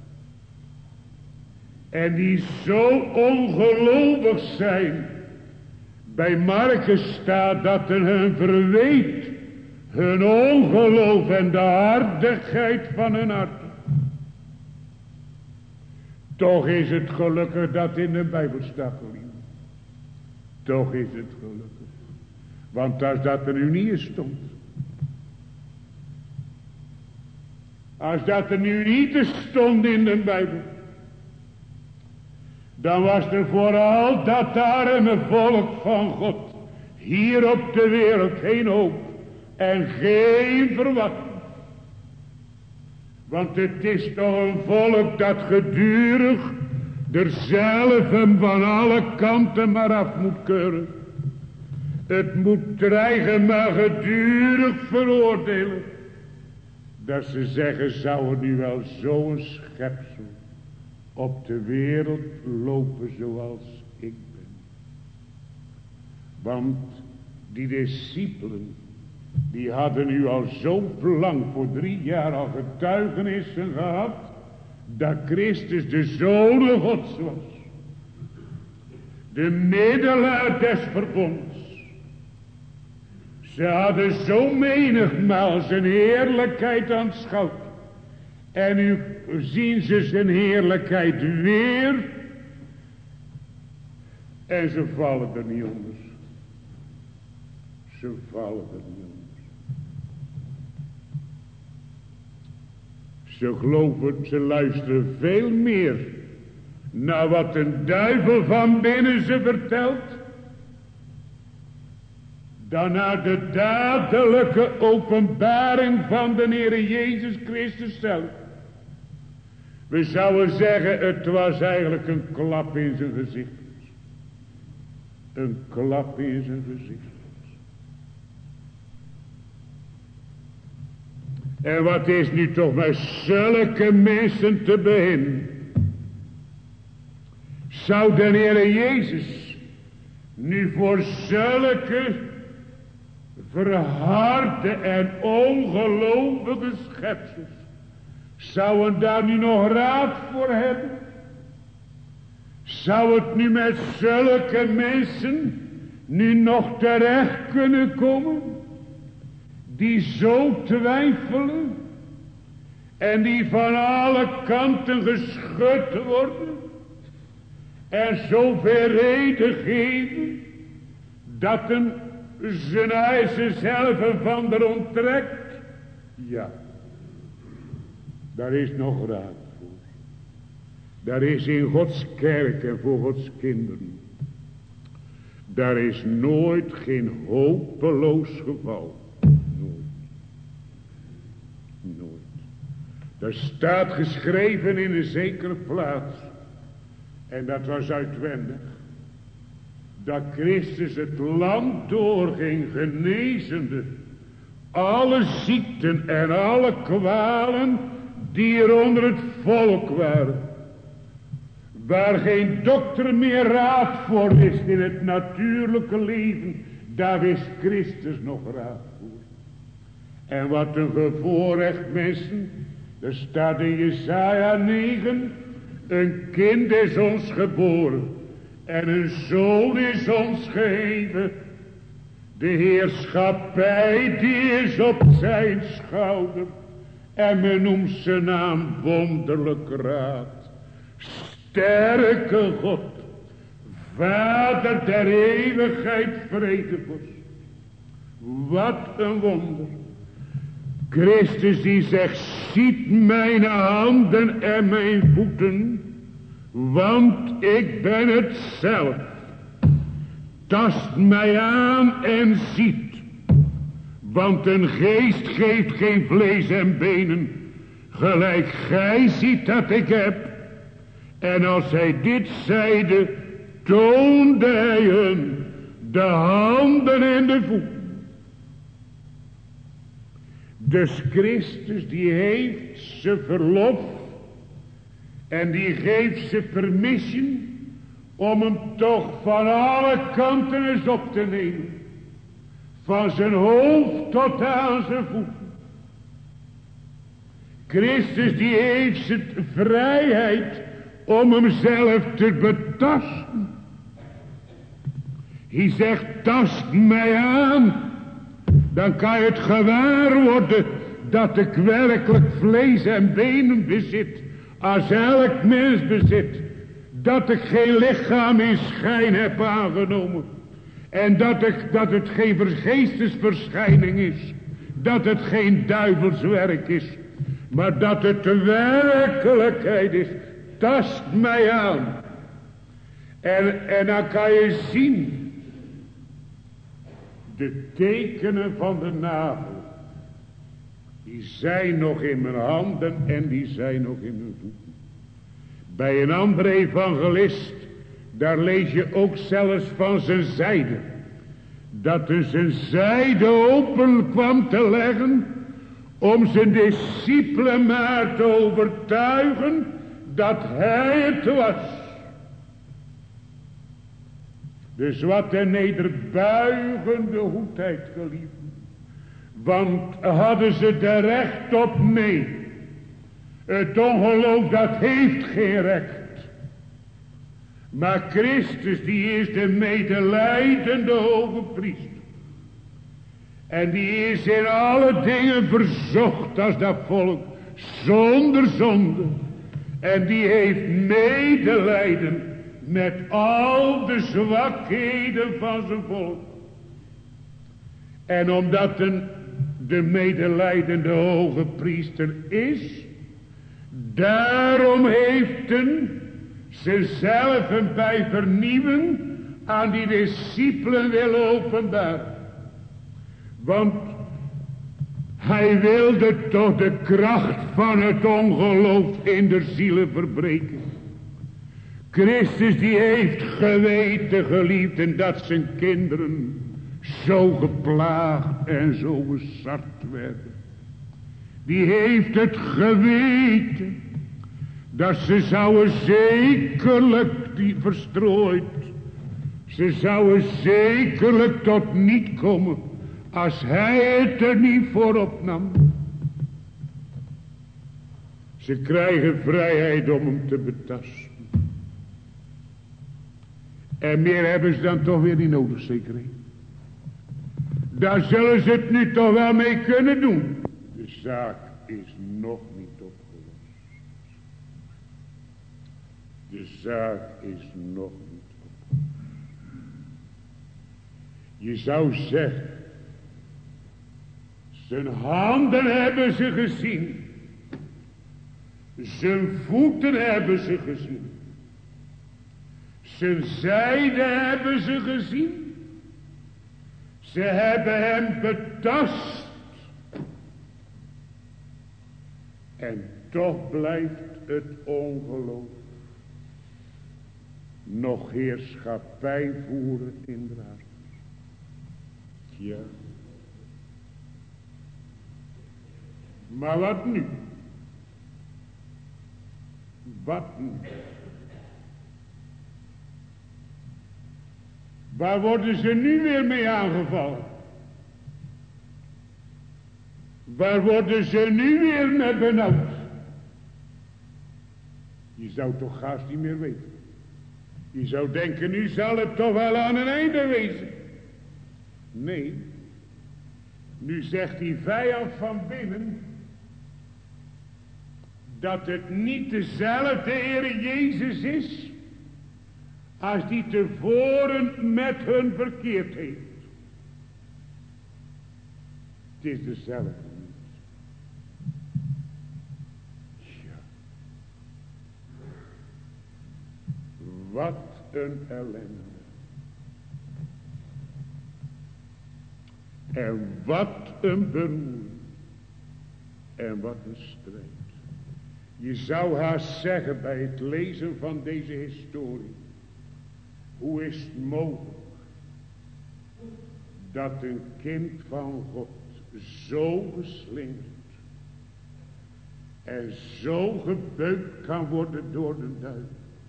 [SPEAKER 1] En die zo ongelovig zijn. Bij Marcus staat dat er hun verweet. Hun ongeloof en de hardigheid van hun hart. Toch is het gelukkig dat in de Bijbel staat, geliefd. Toch is het gelukkig. Want als dat er nu niet in stond. Als dat er nu niet stond in de Bijbel. Dan was er vooral dat arme volk van God. Hier op de wereld geen hoop. En geen verwachting. Want het is toch een volk dat gedurig er zelf hem van alle kanten maar af moet keuren. Het moet dreigen maar gedurig veroordelen. Dat ze zeggen, zou er nu wel zo'n schepsel op de wereld lopen zoals ik ben. Want die discipelen, die hadden nu al zo lang voor drie jaar al getuigenissen gehad, dat Christus de Zoon Gods was. De middelaar des verbonds. Ze hadden zo menigmaal zijn heerlijkheid aanschouwd. En nu zien ze zijn heerlijkheid weer. En ze vallen er niet onder. Ze vallen er niet onder. Ze geloven, ze luisteren veel meer naar wat een duivel van binnen ze vertelt, dan naar de dadelijke openbaring van de Heer Jezus Christus zelf. We zouden zeggen, het was eigenlijk een klap in zijn gezicht. Een klap in zijn gezicht. En wat is nu toch met zulke mensen te beginnen? zou de Heere Jezus nu voor zulke verharde en ongelovige schepsels, zouden daar nu nog raad voor hebben? Zou het nu met zulke mensen nu nog terecht kunnen komen, die zo twijfelen en die van alle kanten geschud worden en zoveel reden geven dat een zijn eisen zelf van er onttrekt? Ja, daar is nog raad voor. Daar is in Gods kerk en voor Gods kinderen, daar is nooit geen hopeloos geval. Nooit. Nooit. Daar staat geschreven in een zekere plaats, en dat was uitwendig, dat Christus het land doorging genezende alle ziekten en alle kwalen die er onder het volk waren. Waar geen dokter meer raad voor wist in het natuurlijke leven, daar wist Christus nog raad voor. En wat een bevoorrecht mensen, er staat in Jesaja negen, een kind is ons geboren en een zoon is ons gegeven. De heerschappij die is op zijn schouder en men noemt zijn naam wonderlijk raad. Sterke God, Vader der eeuwigheid, vredevorst. Wat een wonder. Christus die zegt, ziet mijn handen en mijn voeten, want ik ben het zelf. Tast mij aan en ziet, want een geest geeft geen vlees en benen, gelijk gij ziet dat ik heb. En als hij dit zeide, toonde hij hun de handen en de voeten. Dus Christus die heeft ze verlof en die geeft ze permission om hem toch van alle kanten eens op te nemen. Van zijn hoofd tot aan zijn voeten. Christus die heeft ze vrijheid om hemzelf te betasten. Hij zegt, tast mij aan. Dan kan je het gewaar worden dat ik werkelijk vlees en benen bezit. Als elk mens bezit. Dat ik geen lichaam in schijn heb aangenomen. En dat, ik, dat het geen geestesverschijning is. Dat het geen duivelswerk is. Maar dat het de werkelijkheid is. Tast mij aan. En, en dan kan je zien. De tekenen van de nagel. Die zijn nog in mijn handen en die zijn nog in mijn voeten. Bij een andere evangelist. Daar lees je ook zelfs van zijn zijde. Dat er zijn zijde open kwam te leggen. Om zijn discipelen maar te overtuigen. Dat hij het was. Dus wat een nederbuigende goedheid, geliefden. Want hadden ze er recht op? Nee. Het ongeloof dat heeft geen recht. Maar Christus die is de medelijdende hoge priester. En die is in alle dingen verzocht als dat volk. Zonder zonde. En die heeft medelijden met al de zwakheden van zijn volk. En omdat een, de medelijdende hoge priester is, daarom heeft een zichzelf bij vernieuwen aan die discipelen wil openbaren. Want hij wilde toch de kracht van het ongeloof in de zielen verbreken. Christus die heeft geweten, geliefden, dat zijn kinderen zo geplaagd en zo gesart werden. Die heeft het geweten dat ze zouden zekerlijk die verstrooid, ze zouden zekerlijk tot niet komen als hij het er niet voor opnam. Ze krijgen vrijheid om hem te betasten. En meer hebben ze dan toch weer niet nodig, zeker niet. Daar zullen ze het nu toch wel mee kunnen doen. De zaak is nog niet opgelost. De zaak is nog niet opgelost. Je zou zeggen, zijn handen hebben ze gezien. Zijn voeten hebben ze gezien. Zijn zijde hebben ze gezien. Ze hebben hem betast. En toch blijft het ongeloof nog heerschappij voeren in de hart. Ja. Maar wat nu? Wat nu? Waar worden ze nu weer mee aangevallen? Waar worden ze nu weer mee benauwd? Je zou toch haast niet meer weten. Je zou denken, nu zal het toch wel aan een einde wezen. Nee. Nu zegt die vijand van binnen dat het niet dezelfde Heer Jezus is als die tevoren met hun verkeerd heeft. Het is dezelfde niet. Ja. Wat een ellende. En wat een beroering. En wat een strijd. Je zou haast zeggen bij het lezen van deze historie. Hoe is het mogelijk dat een kind van God zo geslingerd en zo gebeukt kan worden door de duivel?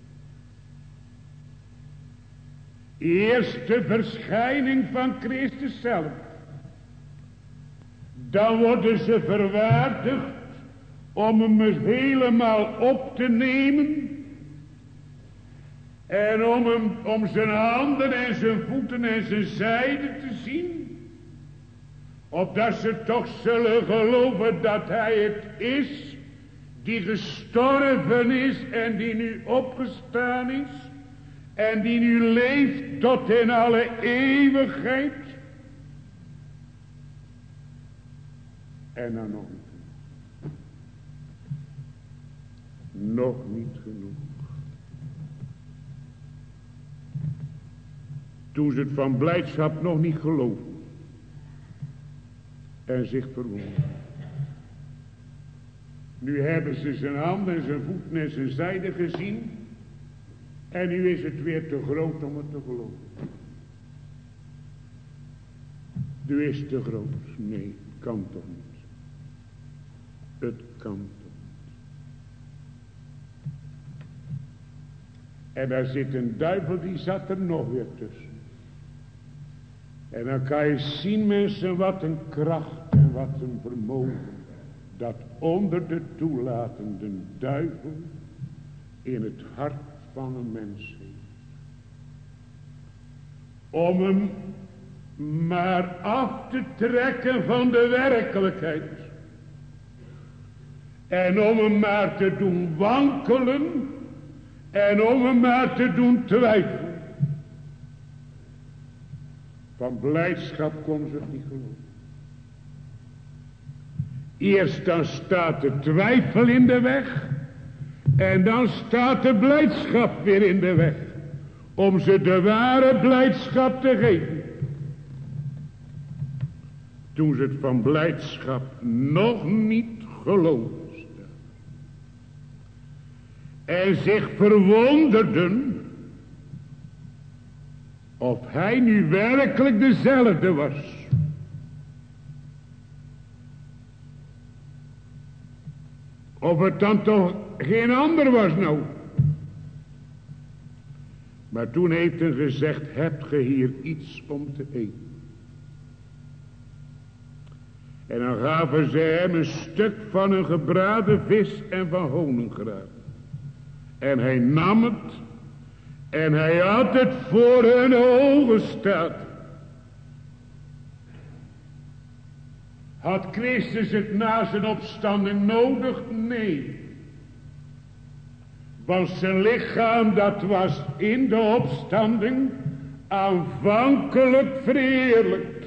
[SPEAKER 1] Eerst de verschijning van Christus zelf. Dan worden ze verwaardigd om hem helemaal op te nemen. En om, hem, om zijn handen en zijn voeten en zijn zijde te zien. Opdat ze toch zullen geloven dat hij het is die gestorven is en die nu opgestaan is. En die nu leeft tot in alle eeuwigheid. En dan nog niet genoeg. Nog niet genoeg. Toen ze het van blijdschap nog niet geloofden. En zich verwonderen. Nu hebben ze zijn handen en zijn voeten en zijn zijde gezien. En nu is het weer te groot om het te geloven. Nu is het te groot. Nee, het kan toch niet. Het kan toch niet. En daar zit een duivel, die zat er nog weer tussen. En dan kan je zien, mensen, wat een kracht en wat een vermogen dat onder de toelatende duivel in het hart van een mens heeft. Om hem maar af te trekken van de werkelijkheid. En om hem maar te doen wankelen. En om hem maar te doen twijfelen. Van blijdschap kon ze het niet geloven. Eerst dan staat de twijfel in de weg. En dan staat de blijdschap weer in de weg. Om ze de ware blijdschap te geven. Toen ze het van blijdschap nog niet geloofden. En zich verwonderden. Of hij nu werkelijk dezelfde was. Of het dan toch geen ander was nou. Maar toen heeft hij gezegd, hebt ge hier iets om te eten? En dan gaven ze hem een stuk van een gebraden vis en van honingraad. En hij nam het en hij had het voor hun ogen staan. Had Christus het na zijn opstanding nodig? Nee. Want zijn lichaam, dat was in de opstanding aanvankelijk verheerlijkt.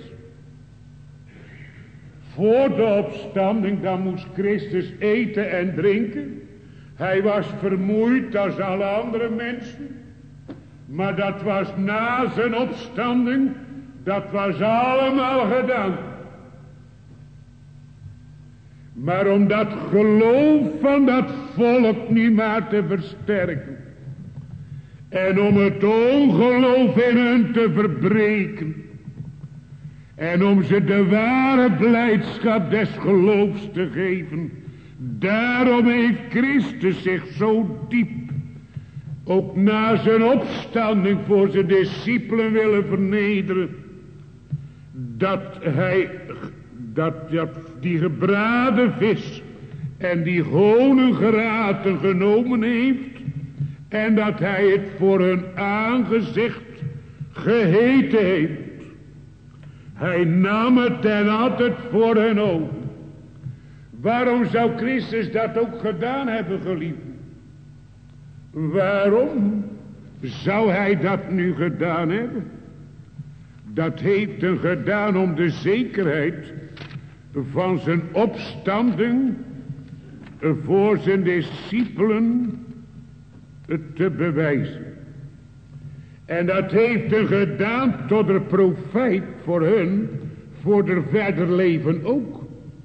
[SPEAKER 1] Voor de opstanding, dan moest Christus eten en drinken. Hij was vermoeid als alle andere mensen. Maar dat was na zijn opstanding, dat was allemaal gedaan. Maar om dat geloof van dat volk niet maar te versterken. En om het ongeloof in hen te verbreken. En om ze de ware blijdschap des geloofs te geven. Daarom heeft Christus zich zo diep, ook na zijn opstanding, voor zijn discipelen willen vernederen. Dat hij, dat, dat die gebraden vis en die honingraten genomen heeft. En dat hij het voor hun aangezicht gegeten heeft. Hij nam het en had het voor hun ogen. Waarom zou Christus dat ook gedaan hebben, geliefden? Waarom zou hij dat nu gedaan hebben? Dat heeft hij gedaan om de zekerheid van zijn opstanding voor zijn discipelen te bewijzen. En dat heeft hij gedaan tot een profijt voor hun, voor de verder leven ook.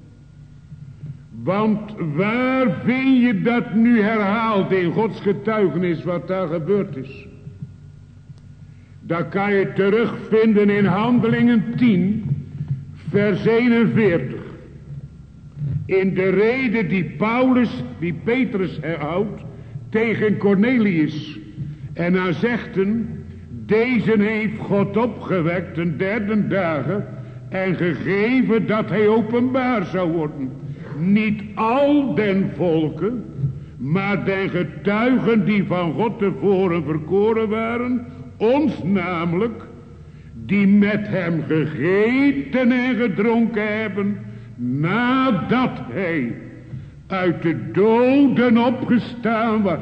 [SPEAKER 1] Want waar vind je dat nu herhaald in Gods getuigenis wat daar gebeurd is? Dat kan je terugvinden in Handelingen tien, vers eenenveertig. In de rede die Paulus, die Petrus houdt tegen Cornelius. En dan zegt hij, deze heeft God opgewekt een derde dagen en gegeven dat hij openbaar zou worden. Niet al den volken, maar den getuigen die van God tevoren verkoren waren, ons namelijk, die met hem gegeten en gedronken hebben, nadat hij uit de doden opgestaan was.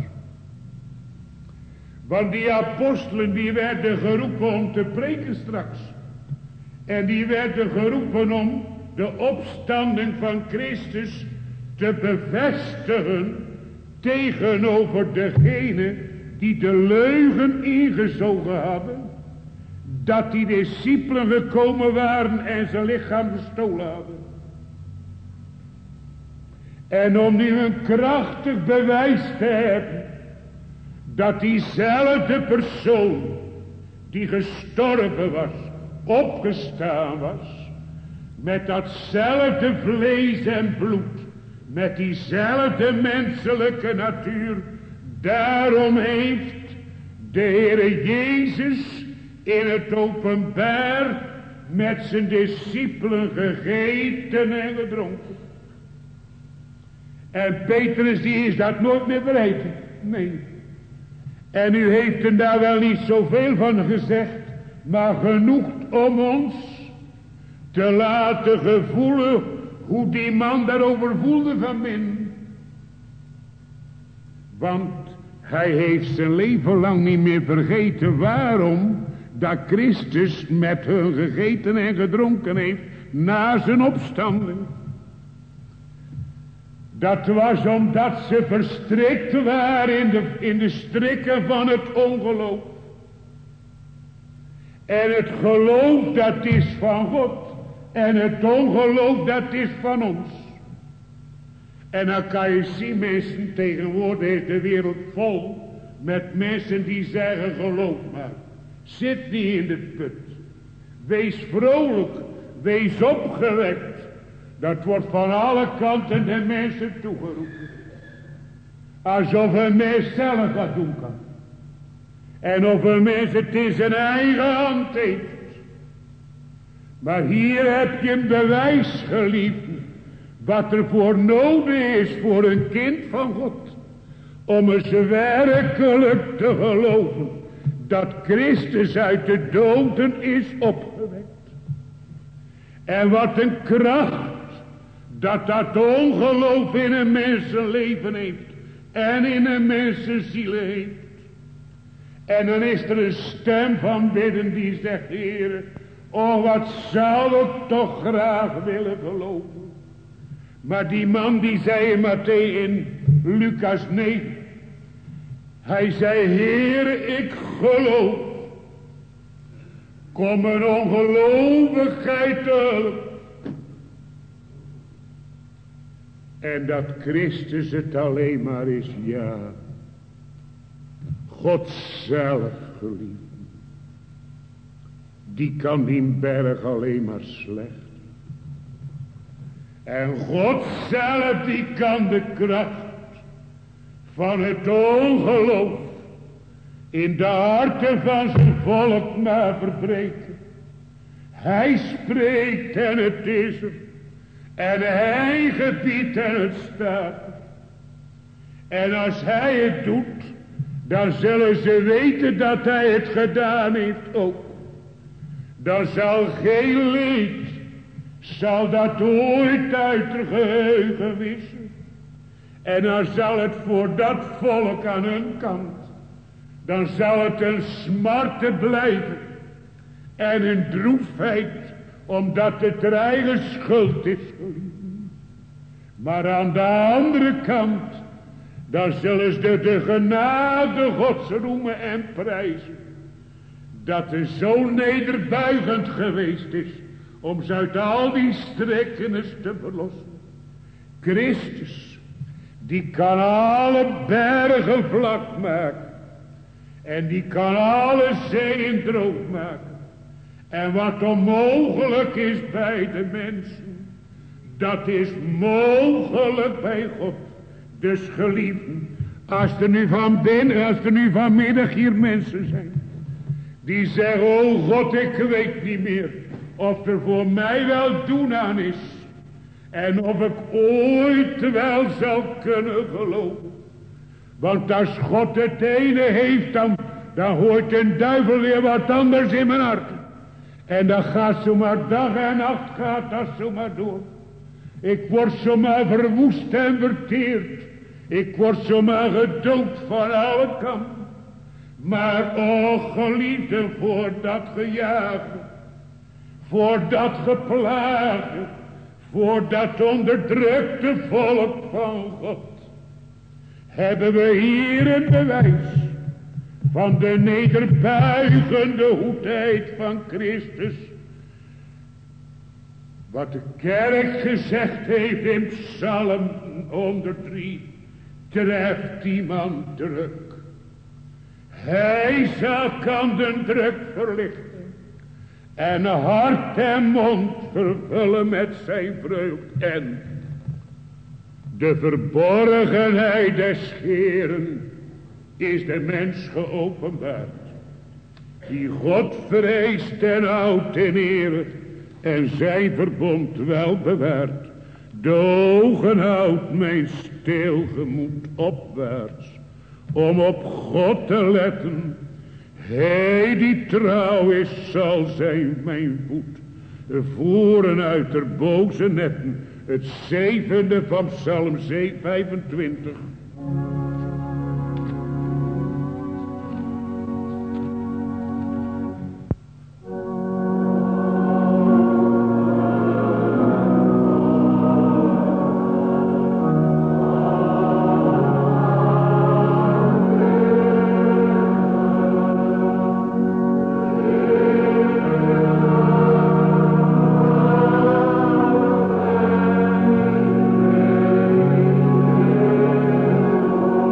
[SPEAKER 1] Want die apostelen die werden geroepen om te preken straks. En die werden geroepen om de opstanding van Christus te bevestigen tegenover degene die de leugen ingezogen hadden. Dat die discipelen gekomen waren en zijn lichaam gestolen hadden. En om nu een krachtig bewijs te hebben dat diezelfde persoon die gestorven was, opgestaan was, met datzelfde vlees en bloed, met diezelfde menselijke natuur, daarom heeft de Heere Jezus in het openbaar met zijn discipelen gegeten en gedronken. En Petrus die is dat nooit meer vergeten. Nee. En u heeft er daar wel niet zoveel van gezegd, maar genoeg om ons te laten gevoelen hoe die man daarover voelde van binnen. Want hij heeft zijn leven lang niet meer vergeten waarom dat Christus met hun gegeten en gedronken heeft na zijn opstanding. Dat was omdat ze verstrikt waren in de, in de strikken van het ongeloof. En het geloof dat is van God. En het ongeloof dat is van ons. En dan kan je zien, mensen, tegenwoordig is de wereld vol met mensen die zeggen, geloof maar. Zit niet in de put. Wees vrolijk. Wees opgewekt. Dat wordt van alle kanten de mensen toegeroepen. Alsof een mens zelf wat doen kan. En of een mens het in zijn eigen hand heeft. Maar hier heb je een bewijs, geliefden, wat er voor nodig is voor een kind van God. Om eens werkelijk te geloven dat Christus uit de doden is opgewekt. En wat een kracht dat dat ongeloof in een mensenleven heeft. En in een mensenziel heeft. En dan is er een stem van bidden die zegt, Heere, oh wat zou ik toch graag willen geloven. Maar die man die zei in Matthäus in Lucas negen. Hij zei, Heere, ik geloof. Kom een ongelovigheid te hulp. En dat Christus het alleen maar is, ja. God zelf, geliefd. Die kan die berg alleen maar slecht. En God zelf die kan de kracht van het ongeloof in de harten van zijn volk maar verbreken. Hij spreekt en het is er. En hij gebiedt en het staat. En als hij het doet, dan zullen ze weten dat hij het gedaan heeft ook. Dan zal geen leed, zal dat ooit uit het geheugen wissen. En dan zal het voor dat volk aan hun kant, dan zal het een smarte blijven. En een droefheid, omdat het er eigen schuld is. Maar aan de andere kant, dan zullen ze de genade Gods roemen en prijzen. Dat er zo nederbuigend geweest is, om ze uit al die strekkenis te verlossen. Christus, die kan alle bergen vlak maken. En die kan alle zeeën droog maken. En wat onmogelijk is bij de mensen, dat is mogelijk bij God. Dus geliefden, als er nu van binnen, als er nu vanmiddag hier mensen zijn, die zeggen, oh God, ik weet niet meer of er voor mij wel doen aan is. En of ik ooit wel zal kunnen geloven. Want als God het ene heeft, dan, dan hoort een duivel weer wat anders in mijn hart. En dan gaat zomaar dag en nacht, gaat dat zomaar door. Ik word zomaar verwoest en verteerd. Ik word zomaar gedood van alle kanten. Maar o geliefde, voor dat gejaagde, voor dat geplaagde, voor dat onderdrukte volk van God, hebben we hier een bewijs van de nederbuigende hoedheid van Christus. Wat de kerk gezegd heeft in Psalm honderddrie, treft die man druk. Hij zal kan de druk verlichten en hart en mond vervullen met zijn vreugd. En de verborgenheid des Heeren is de mens geopenbaard, die God vreest en houdt in ere en zijn verbond wel bewaart. De ogen houdt mijn stil gemoed opwaarts, om op God te letten. Hij die trouw is, zal zijn mijn voet voeren uit der boze netten. Het zevende van Psalm vijfentwintig.
[SPEAKER 2] Oh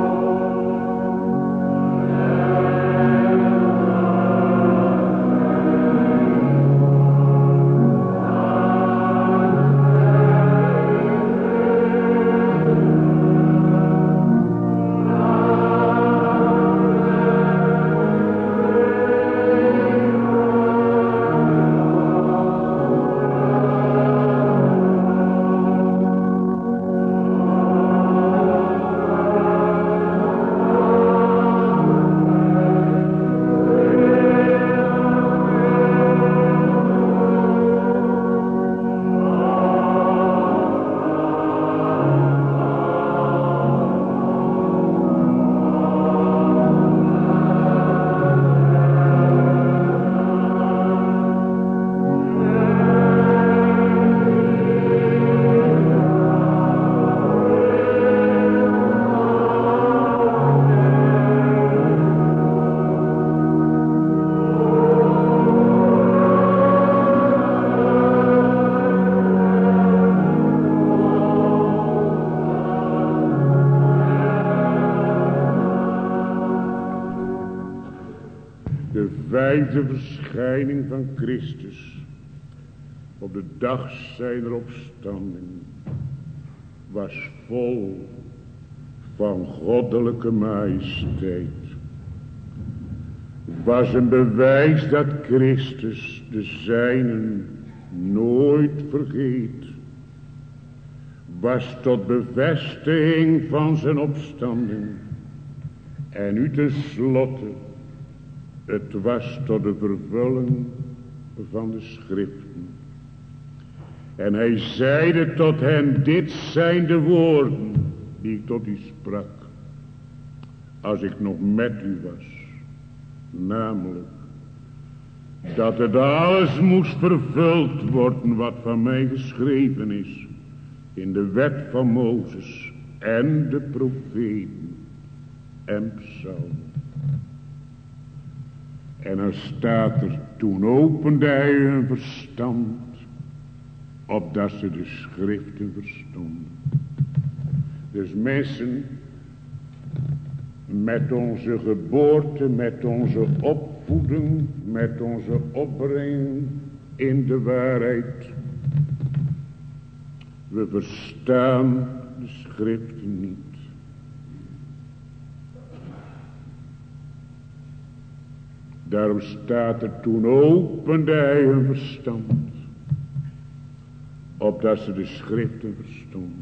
[SPEAKER 1] van Christus op de dag zijner opstanding was vol van goddelijke majesteit. Was een bewijs dat Christus de zijnen nooit vergeet. Was tot bevestiging van zijn opstanding. En nu tenslotte, het was tot de vervulling van de schriften. En hij zeide tot hen, dit zijn de woorden die ik tot u sprak, als ik nog met u was. Namelijk, dat het alles moest vervuld worden wat van mij geschreven is in de wet van Mozes en de profeten en psalmen. En dan staat er, toen opende hij hun verstand, opdat ze de schriften verstonden. Dus mensen, met onze geboorte, met onze opvoeding, met onze opbrenging in de waarheid, we verstaan de schriften niet. Daarom staat er, toen opende hij hun verstand, opdat ze de schriften verstonden.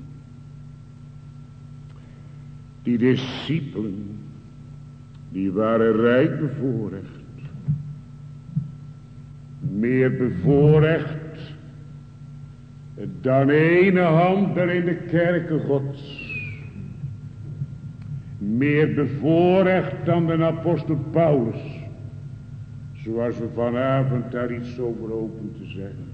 [SPEAKER 1] Die discipelen, die waren rijk bevoorrecht. Meer bevoorrecht dan ene hand er in de kerken Gods. Meer bevoorrecht dan de apostel Paulus. Zoals we vanavond daar iets over hopen te zeggen.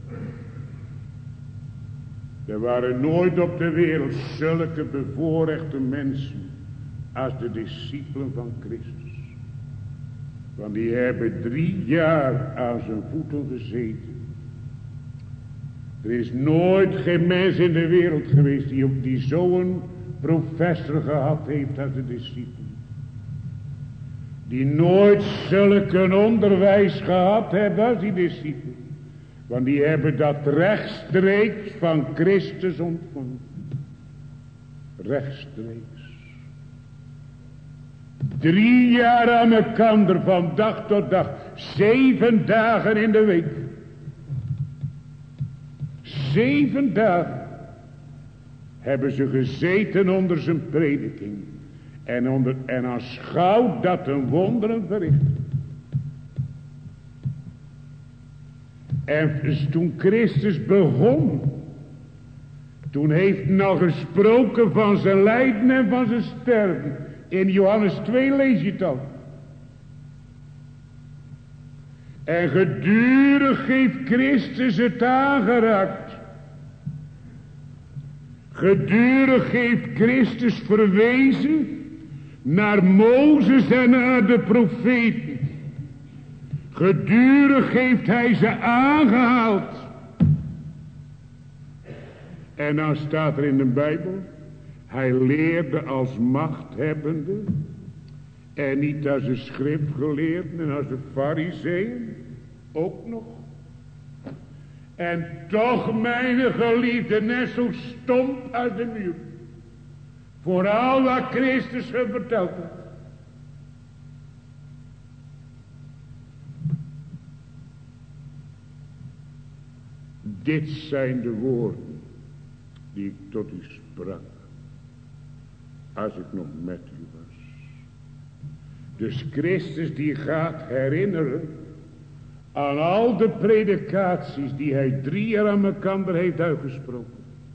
[SPEAKER 1] Er waren nooit op de wereld zulke bevoorrechte mensen als de discipelen van Christus. Want die hebben drie jaar aan zijn voeten gezeten. Er is nooit geen mens in de wereld geweest die, op die zo'n professor gehad heeft als de discipelen. Die nooit zulke onderwijs gehad hebben als die discipelen. Want die hebben dat rechtstreeks van Christus ontvangen. Rechtstreeks. Drie jaar aan elkaar, van dag tot dag. Zeven dagen in de week. Zeven dagen hebben ze gezeten onder zijn prediking. En, onder, en aanschouwd dat een wonderen verricht. En toen Christus begon, toen heeft hij nog gesproken van zijn lijden en van zijn sterven. In Johannes twee lees je het al. En gedurig heeft Christus het aangeraakt. Gedurig heeft Christus verwezen naar Mozes en naar de profeten. Gedurig heeft hij ze aangehaald. En dan staat er in de Bijbel, hij leerde als machthebbende en niet als de schriftgeleerden en als de farizeeën, ook nog. En toch, mijn geliefde, net zo stomp als de muur. Voor al wat Christus hem verteld heeft. Dit zijn de woorden die ik tot u sprak, als ik nog met u was. Dus Christus die gaat herinneren aan al de predikaties die hij drie jaar aan elkaar heeft uitgesproken.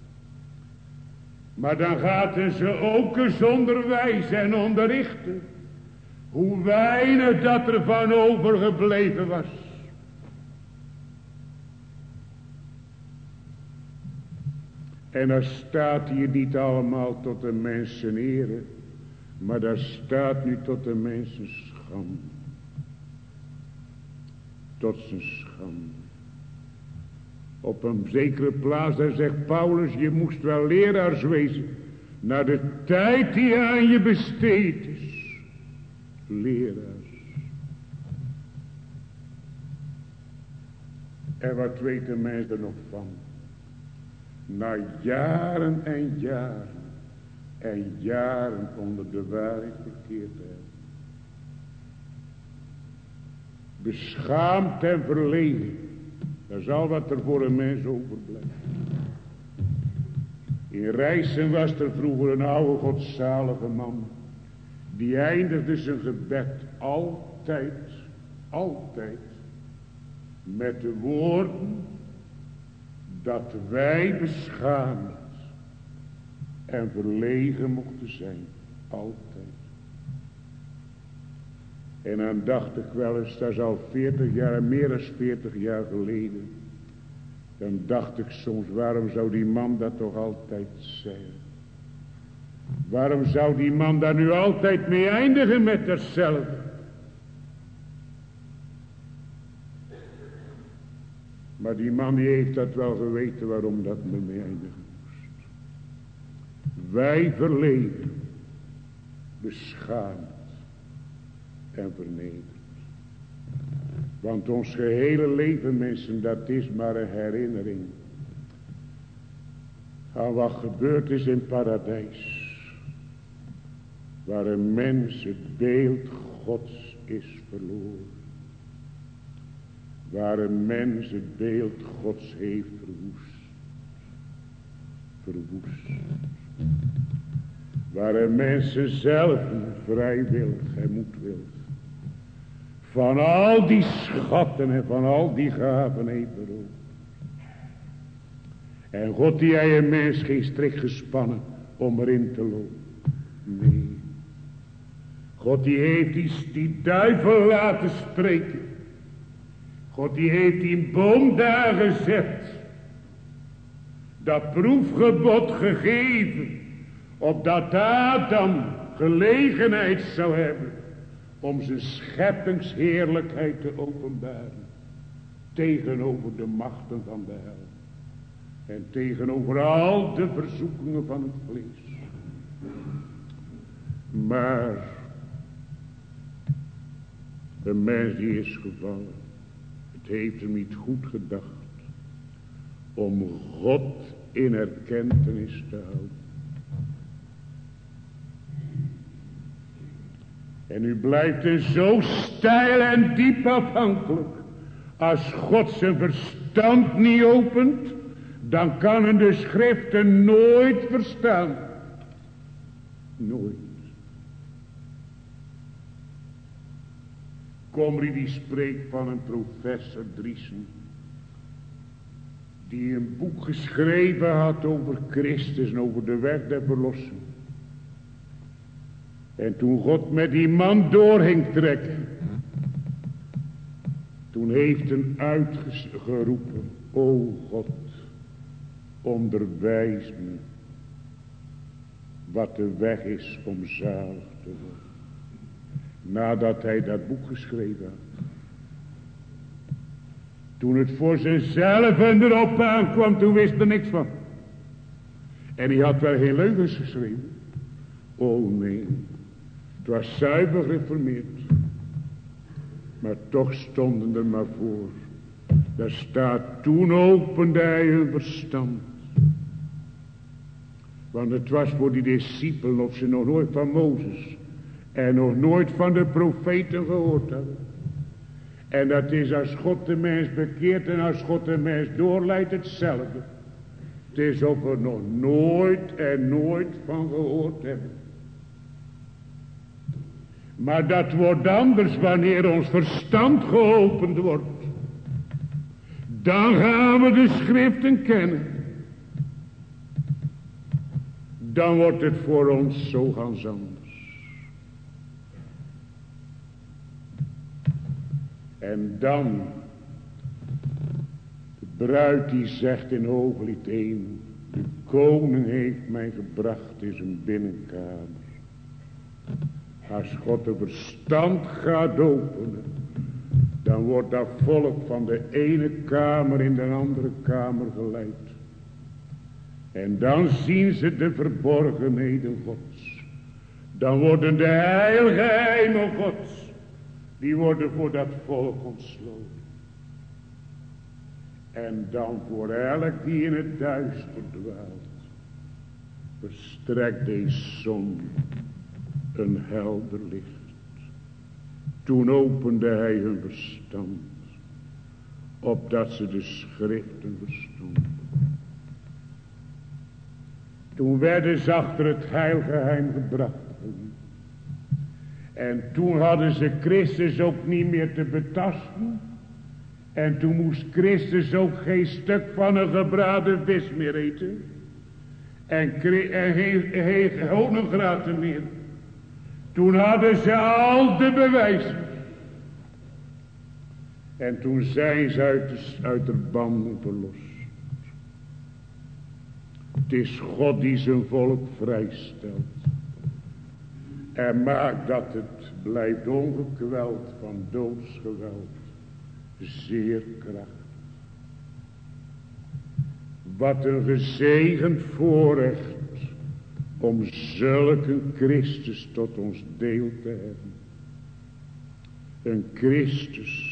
[SPEAKER 1] Maar dan gaat hij ze ook eens onderwijzen en onderrichten. Hoe weinig dat er van overgebleven was. En dat staat hier niet allemaal tot de mensen ere. Maar dat staat nu tot de mensen schande. Tot zijn schande. Op een zekere plaats, daar zegt Paulus, je moest wel leraars wezen. Naar de tijd die aan je besteed is. Leraars. En wat weet de mens er nog van? Na jaren en jaren en jaren onder de waarheid verkeerd te hebben. Beschaamd en verlegen. Dat is al wat er voor een mens overblijft. In Rijssen was er vroeger een oude godzalige man. Die eindigde zijn gebed altijd, altijd met de woorden dat wij beschaamd en verlegen mochten zijn. Altijd. En dan dacht ik wel eens, dat is al veertig jaar, meer dan veertig jaar geleden. Dan dacht ik soms, waarom zou die man dat toch altijd zeggen? Waarom zou die man daar nu altijd mee eindigen met datzelfde? Maar die man die heeft dat wel geweten waarom dat me mee eindigen moest. Wij verlegen, beschaamd en vernederd. Want ons gehele leven, mensen, dat is maar een herinnering aan wat gebeurd is in paradijs. Waar een mens het beeld Gods is verloren. Waar een mens het beeld Gods heeft verwoest. Verwoest. Waar een mens zelf vrijwillig en moedwillig van al die schatten en van al die gaven heeft beroofd. En God die hij een mens geen strik gespannen om erin te lopen. Nee. God die heeft die, die duivel laten spreken. God die heeft die boom daar gezet. Dat proefgebod gegeven. Opdat Adam gelegenheid zou hebben om zijn scheppingsheerlijkheid te openbaren. Tegenover de machten van de hel. En tegenover al de verzoekingen van het vlees. Maar de mens die is gevallen. Het heeft hem niet goed gedacht om God in erkentenis te houden. En u blijft er zo steil en diep afhankelijk. Als God zijn verstand niet opent, dan kan hij de schriften nooit verstaan. Nooit. Komrie die spreekt van een professor Driesen, die een boek geschreven had over Christus en over de weg der verlossing. En toen God met die man door ging trekken, toen heeft hij uitgeroepen, o God, onderwijs me wat de weg is om zalig te worden. Nadat hij dat boek geschreven had. Toen het voor zichzelf en erop aankwam, toen wist er niks van. En hij had wel geen leugens geschreven. Oh nee, het was zuiver gereformeerd. Maar toch stonden er maar voor. Daar staat, toen opende hij hun verstand. Want het was voor die discipelen of ze nog nooit van Mozes en nog nooit van de profeten gehoord hadden. En dat is als God de mens bekeert en als God de mens doorleidt hetzelfde. Het is of we nog nooit en nooit van gehoord hebben. Maar dat wordt anders wanneer ons verstand geopend wordt. Dan gaan we de schriften kennen. Dan wordt het voor ons zo gans anders. En dan, de bruid die zegt in Hooglied één, de koning heeft mij gebracht in zijn binnenkamer. Als God de verstand gaat openen, dan wordt dat volk van de ene kamer in de andere kamer geleid. En dan zien ze de verborgenheden Gods. Dan worden de heilgeheimen Gods, die worden voor dat volk ontsloten. En dan voor elk die in het duister dwaalt, verstrekt deze zon een helder licht. Toen opende hij hun verstand, opdat ze de schriften verstonden. Toen werden ze achter het heilgeheim gebracht. En toen hadden ze Christus ook niet meer te betasten. En toen moest Christus ook geen stuk van een gebraden vis meer eten. En, en geen, geen honingraten meer. Toen hadden ze al de bewijzen. En toen zijn ze uit de, uit de banden verlost. Het is God die zijn volk vrijstelt. En maakt dat het blijft ongekweld van doodsgeweld. Zeer krachtig. Wat een gezegend voorrecht om zulke Christus tot ons deel te hebben. Een Christus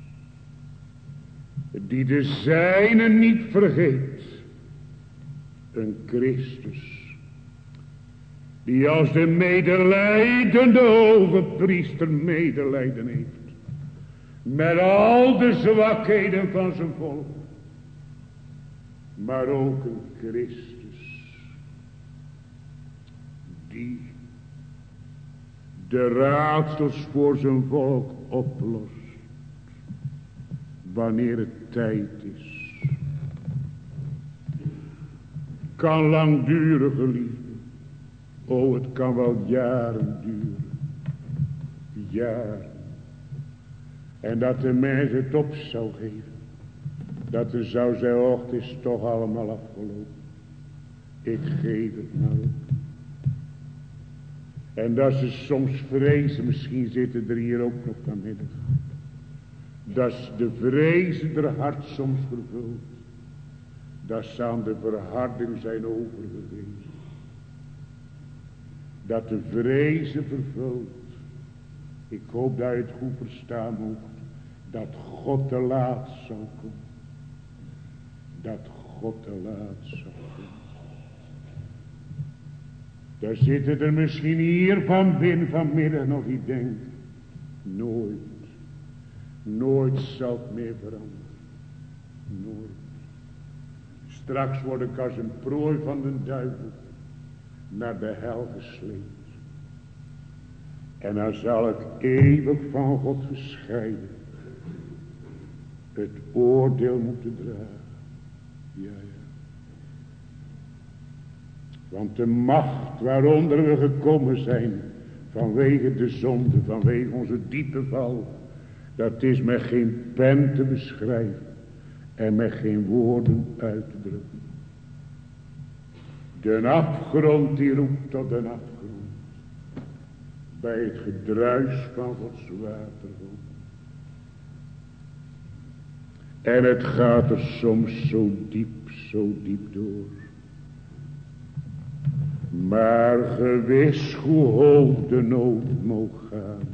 [SPEAKER 1] die de zijnen niet vergeet. Een Christus die als de medelijdende overpriester medelijden heeft. Met al de zwakheden van zijn volk. Maar ook een Christus die de raadsels voor zijn volk oplost. Wanneer het tijd is. Kan langdurige liefde. O, het kan wel jaren duren. Jaren. En dat de mens het op zou geven. Dat er zou zeggen, och, het is toch allemaal afgelopen. Ik geef het nou op. En dat ze soms vrezen, misschien zitten er hier ook nog vanmiddag. Dat ze de vrezen er hart soms vervult. Dat ze aan de verharding zijn overgewezen. Dat de vrezen vervult. Ik hoop dat je het goed verstaan mocht. Dat God te laat zal komen. Dat God te laat zal komen. Daar zitten er misschien hier van binnen vanmiddag nog die denken. Nooit. Nooit zal het meer veranderen. Nooit. Straks word ik als een prooi van de duivel naar de hel gesleept. En dan zal ik eeuwig van God gescheiden het oordeel moeten dragen. Ja, ja. Want de macht waaronder we gekomen zijn, vanwege de zonde, vanwege onze diepe val, dat is met geen pen te beschrijven en met geen woorden uit te drukken. De afgrond die roept tot de afgrond. Bij het gedruis van Gods waterval. En het gaat er soms zo diep, zo diep door. Maar gewis hoe hoog de nood moog gaan.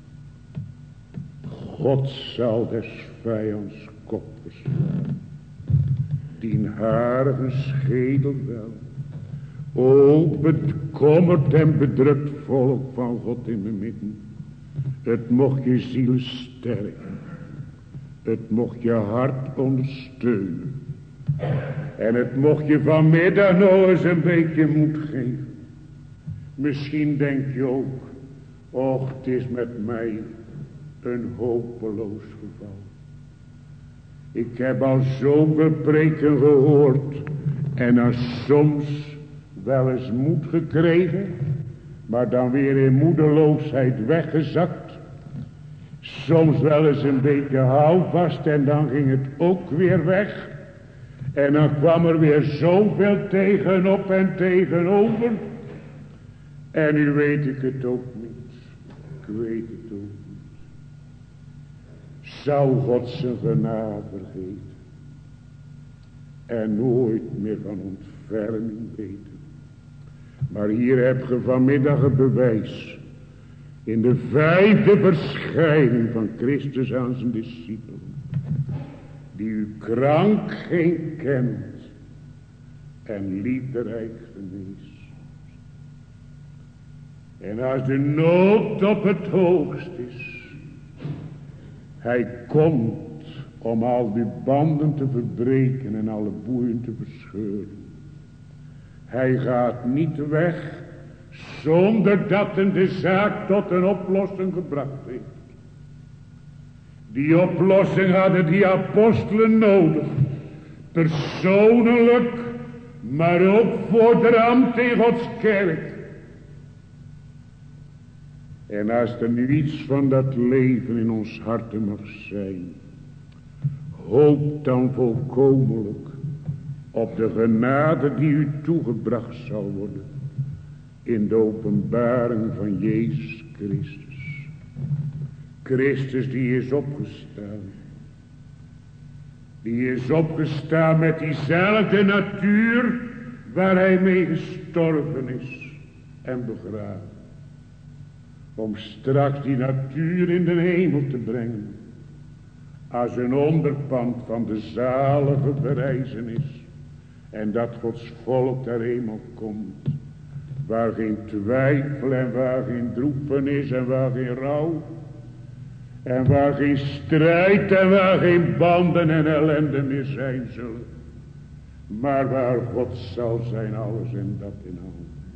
[SPEAKER 1] God zal des vijands kop verslaan. Dien harige schedel wel. O bekommerd en bedrukt volk van God in de midden. Het mocht je ziel sterken. Het mocht je hart ondersteunen. En het mocht je vanmiddag nog eens een beetje moed geven. Misschien denk je ook. Och, het is met mij een hopeloos geval. Ik heb al zoveel preken gehoord. En dan soms wel eens moed gekregen. Maar dan weer in moedeloosheid weggezakt. Soms wel eens een beetje houvast en dan ging het ook weer weg. En dan kwam er weer zoveel tegenop en tegenover. En nu weet ik het ook niet. Ik weet het ook niet. Zou God zijn genade vergeten. En nooit meer van ontferming weten. Maar hier heb je vanmiddag een bewijs. In de vijfde verschijning van Christus aan zijn discipelen. die uw krank geen kent en liefderijk geneest. En als de nood op het hoogst is, hij komt om al die banden te verbreken en alle boeien te verscheuren. Hij gaat niet weg zonder dat hem de zaak tot een oplossing gebracht heeft. Die oplossing hadden die apostelen nodig. Persoonlijk, maar ook voor de ambt in Gods kerk. En als er nu iets van dat leven in ons harten mag zijn, hoop dan volkomenlijk op de genade die u toegebracht zal worden in de openbaring van Jezus Christus. Christus die is opgestaan. Die is opgestaan met diezelfde natuur waar hij mee gestorven is en begraven. Om straks die natuur in de hemel te brengen. Als een onderpand van de zalige verrijzenis. En dat Gods volk daar eenmaal komt. Waar geen twijfel en waar geen droefenis en waar geen rouw. En waar geen strijd en waar geen banden en ellende meer zijn zullen. Maar waar God zal zijn alles en dat in al.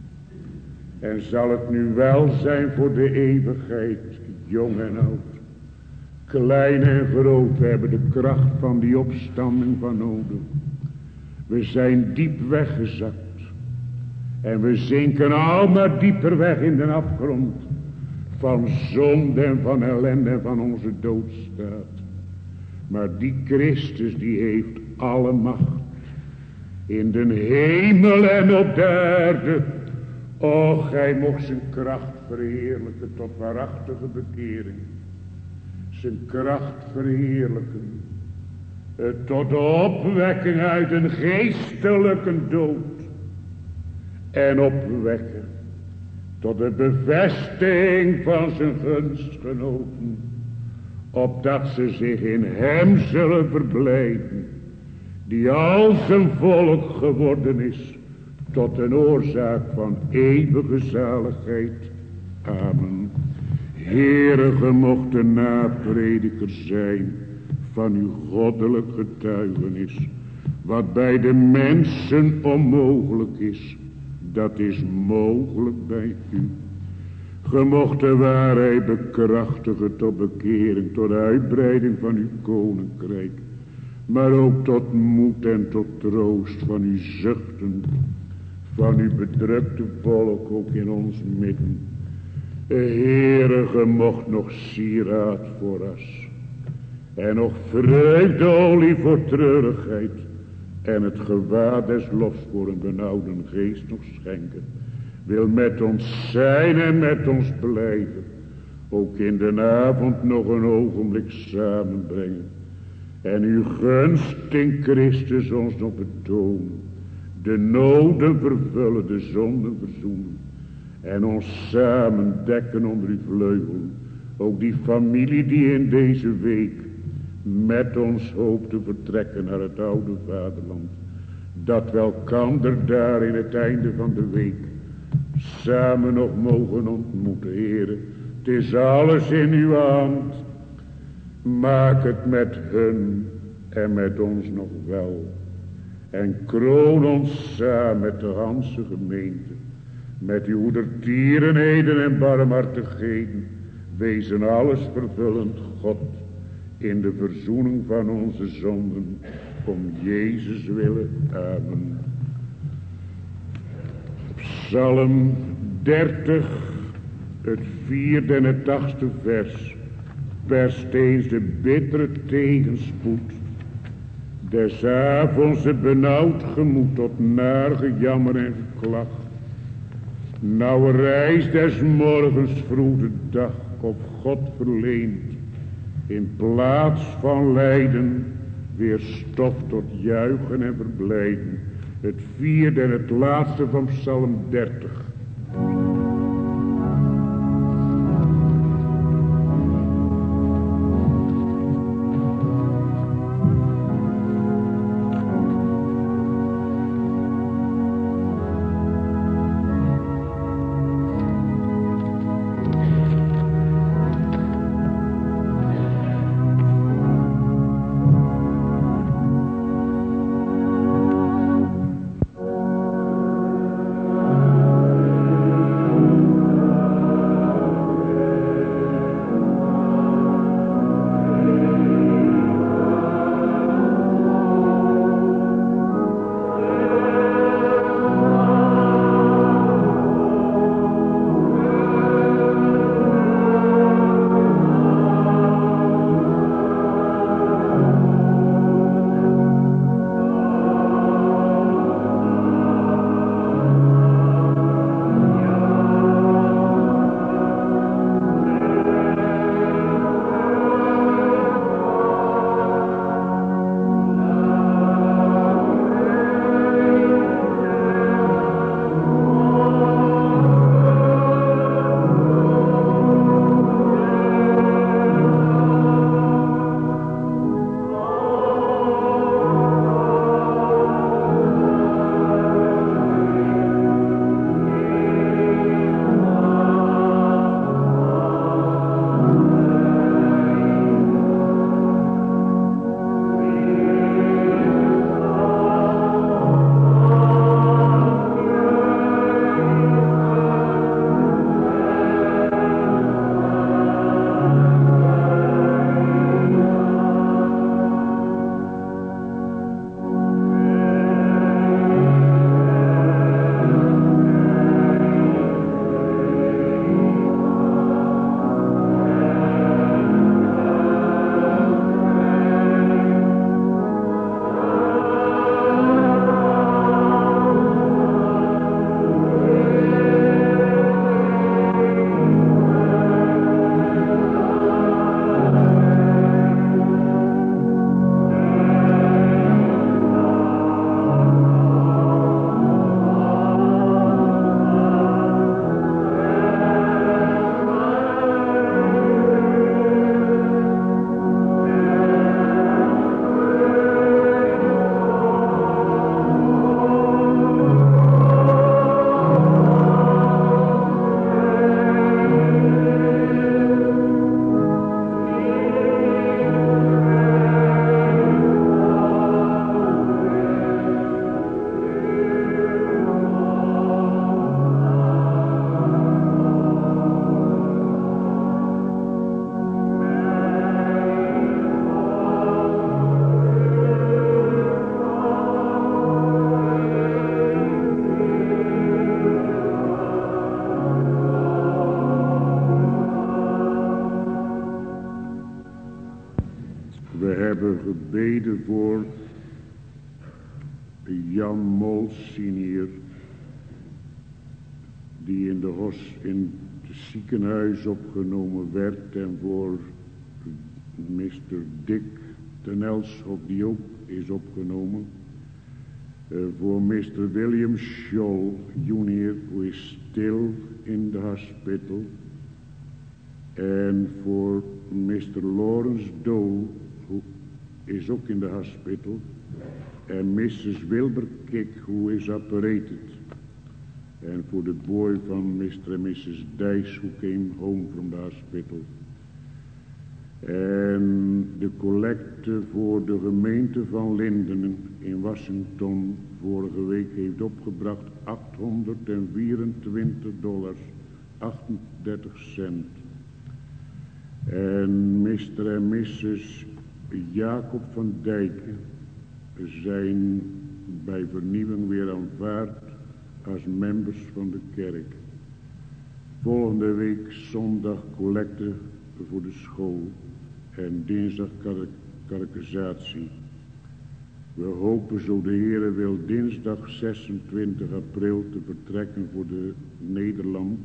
[SPEAKER 1] En zal het nu wel zijn voor de eeuwigheid, jong en oud. Klein en groot hebben de kracht van die opstanding van nodig. We zijn diep weggezakt. En we zinken al maar dieper weg in de afgrond. Van zonde en van ellende en van onze doodstaat. Maar die Christus die heeft alle macht. In de hemel en op de aarde. Och, hij mocht zijn kracht verheerlijken tot waarachtige bekering. Zijn kracht verheerlijken. Uh, tot de opwekking uit een geestelijke dood. En opwekken. Tot de bevestiging van zijn gunstgenoten. Opdat ze zich in hem zullen verblijden. Die al zijn volk geworden is. Tot een oorzaak van eeuwige zaligheid. Amen. Heere, ge mocht de naprediker zijn van uw goddelijk getuigenis. Wat bij de mensen onmogelijk is, dat is mogelijk bij u. Ge mocht de waarheid bekrachtigen tot bekering, tot uitbreiding van uw koninkrijk. Maar ook tot moed en tot troost van uw zuchten. Van uw bedrukte volk ook in ons midden. Heere, ge mocht nog sieraad voor as. En nog vreugdeolie voor treurigheid. En het gewaad des lofs voor een benauwde geest nog schenken. Wil met ons zijn en met ons blijven. Ook in de avond nog een ogenblik samenbrengen. En uw gunst in Christus ons nog betonen. De noden vervullen, de zonden verzoenen. En ons samen dekken onder uw vleugel. Ook die familie die in deze week met ons hoopt te vertrekken naar het oude vaderland. Dat we elkander daar in het einde van de week samen nog mogen ontmoeten, Heere. Het is alles in uw hand. Maak het met hun en met ons nog wel. En kroon ons samen met de ganse gemeente. Met uw goedertierenheden en barmhartigheden. Wezen alles vervullend God. In de verzoening van onze zonden. Om Jezus willen. Amen. Psalm dertig. Het vierde en het achtste vers. Perst eens de bittere tegenspoed. Des avonds het benauwd gemoed tot naar gejammer en geklag. Nou reis des morgens vroeg de dag op God verleent. In plaats van lijden weer stof tot juichen en verblijden. Het vierde en het laatste van Psalm dertig. Jan Mol senior, die in de hos in het ziekenhuis opgenomen werd en voor mister Dick ten Elschot die ook is opgenomen. Uh, voor mister William Scholl junior, who is still in the hospital. En voor mister Lawrence Doe, who is ook in de hospital. En missus Wilbur Kick, who is operated. En voor de boy van mister en missus Dijs, who came home from the hospital. En de collecte voor de gemeente van Linden in Washington vorige week heeft opgebracht achthonderdvierentwintig dollars, achtendertig cent. En mister en missus Jacob van Dijken zijn bij vernieuwing weer aanvaard als members van de kerk. Volgende week zondag collecte voor de school en dinsdag catechisatie. We hopen, zo de Heere wil, dinsdag zesentwintig april te vertrekken voor de Nederland.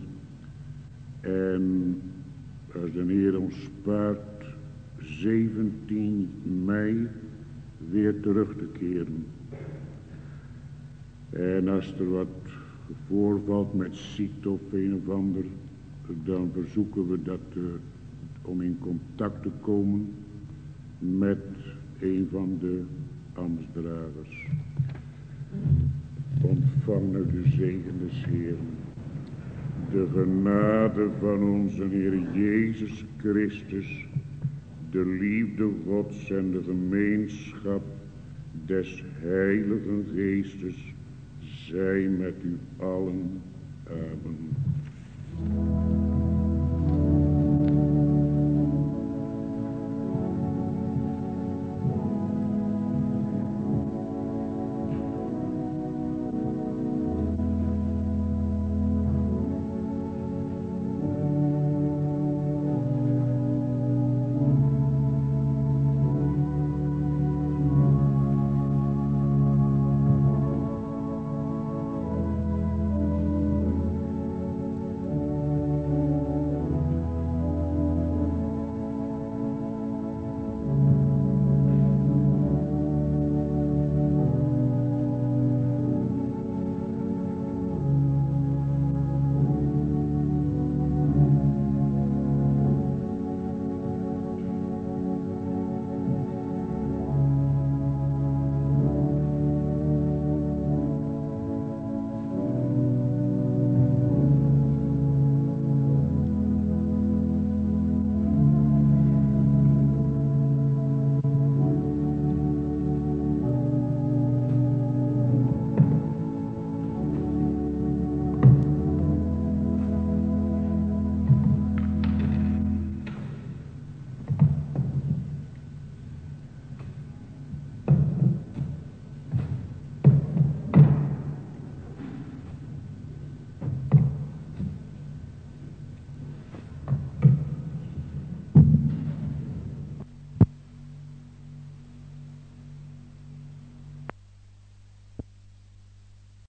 [SPEAKER 1] En als de Heer ons spaart, zeventien mei weer terug te keren. En als er wat voorvalt met ziekte of een of ander, dan verzoeken we dat uh, om in contact te komen met een van de ambtsdragers. Ontvang nou de zegen des Heeren. De genade van onze Heer Jezus Christus, de liefde Gods en de gemeenschap des Heiligen Geestes zij met u allen. Amen.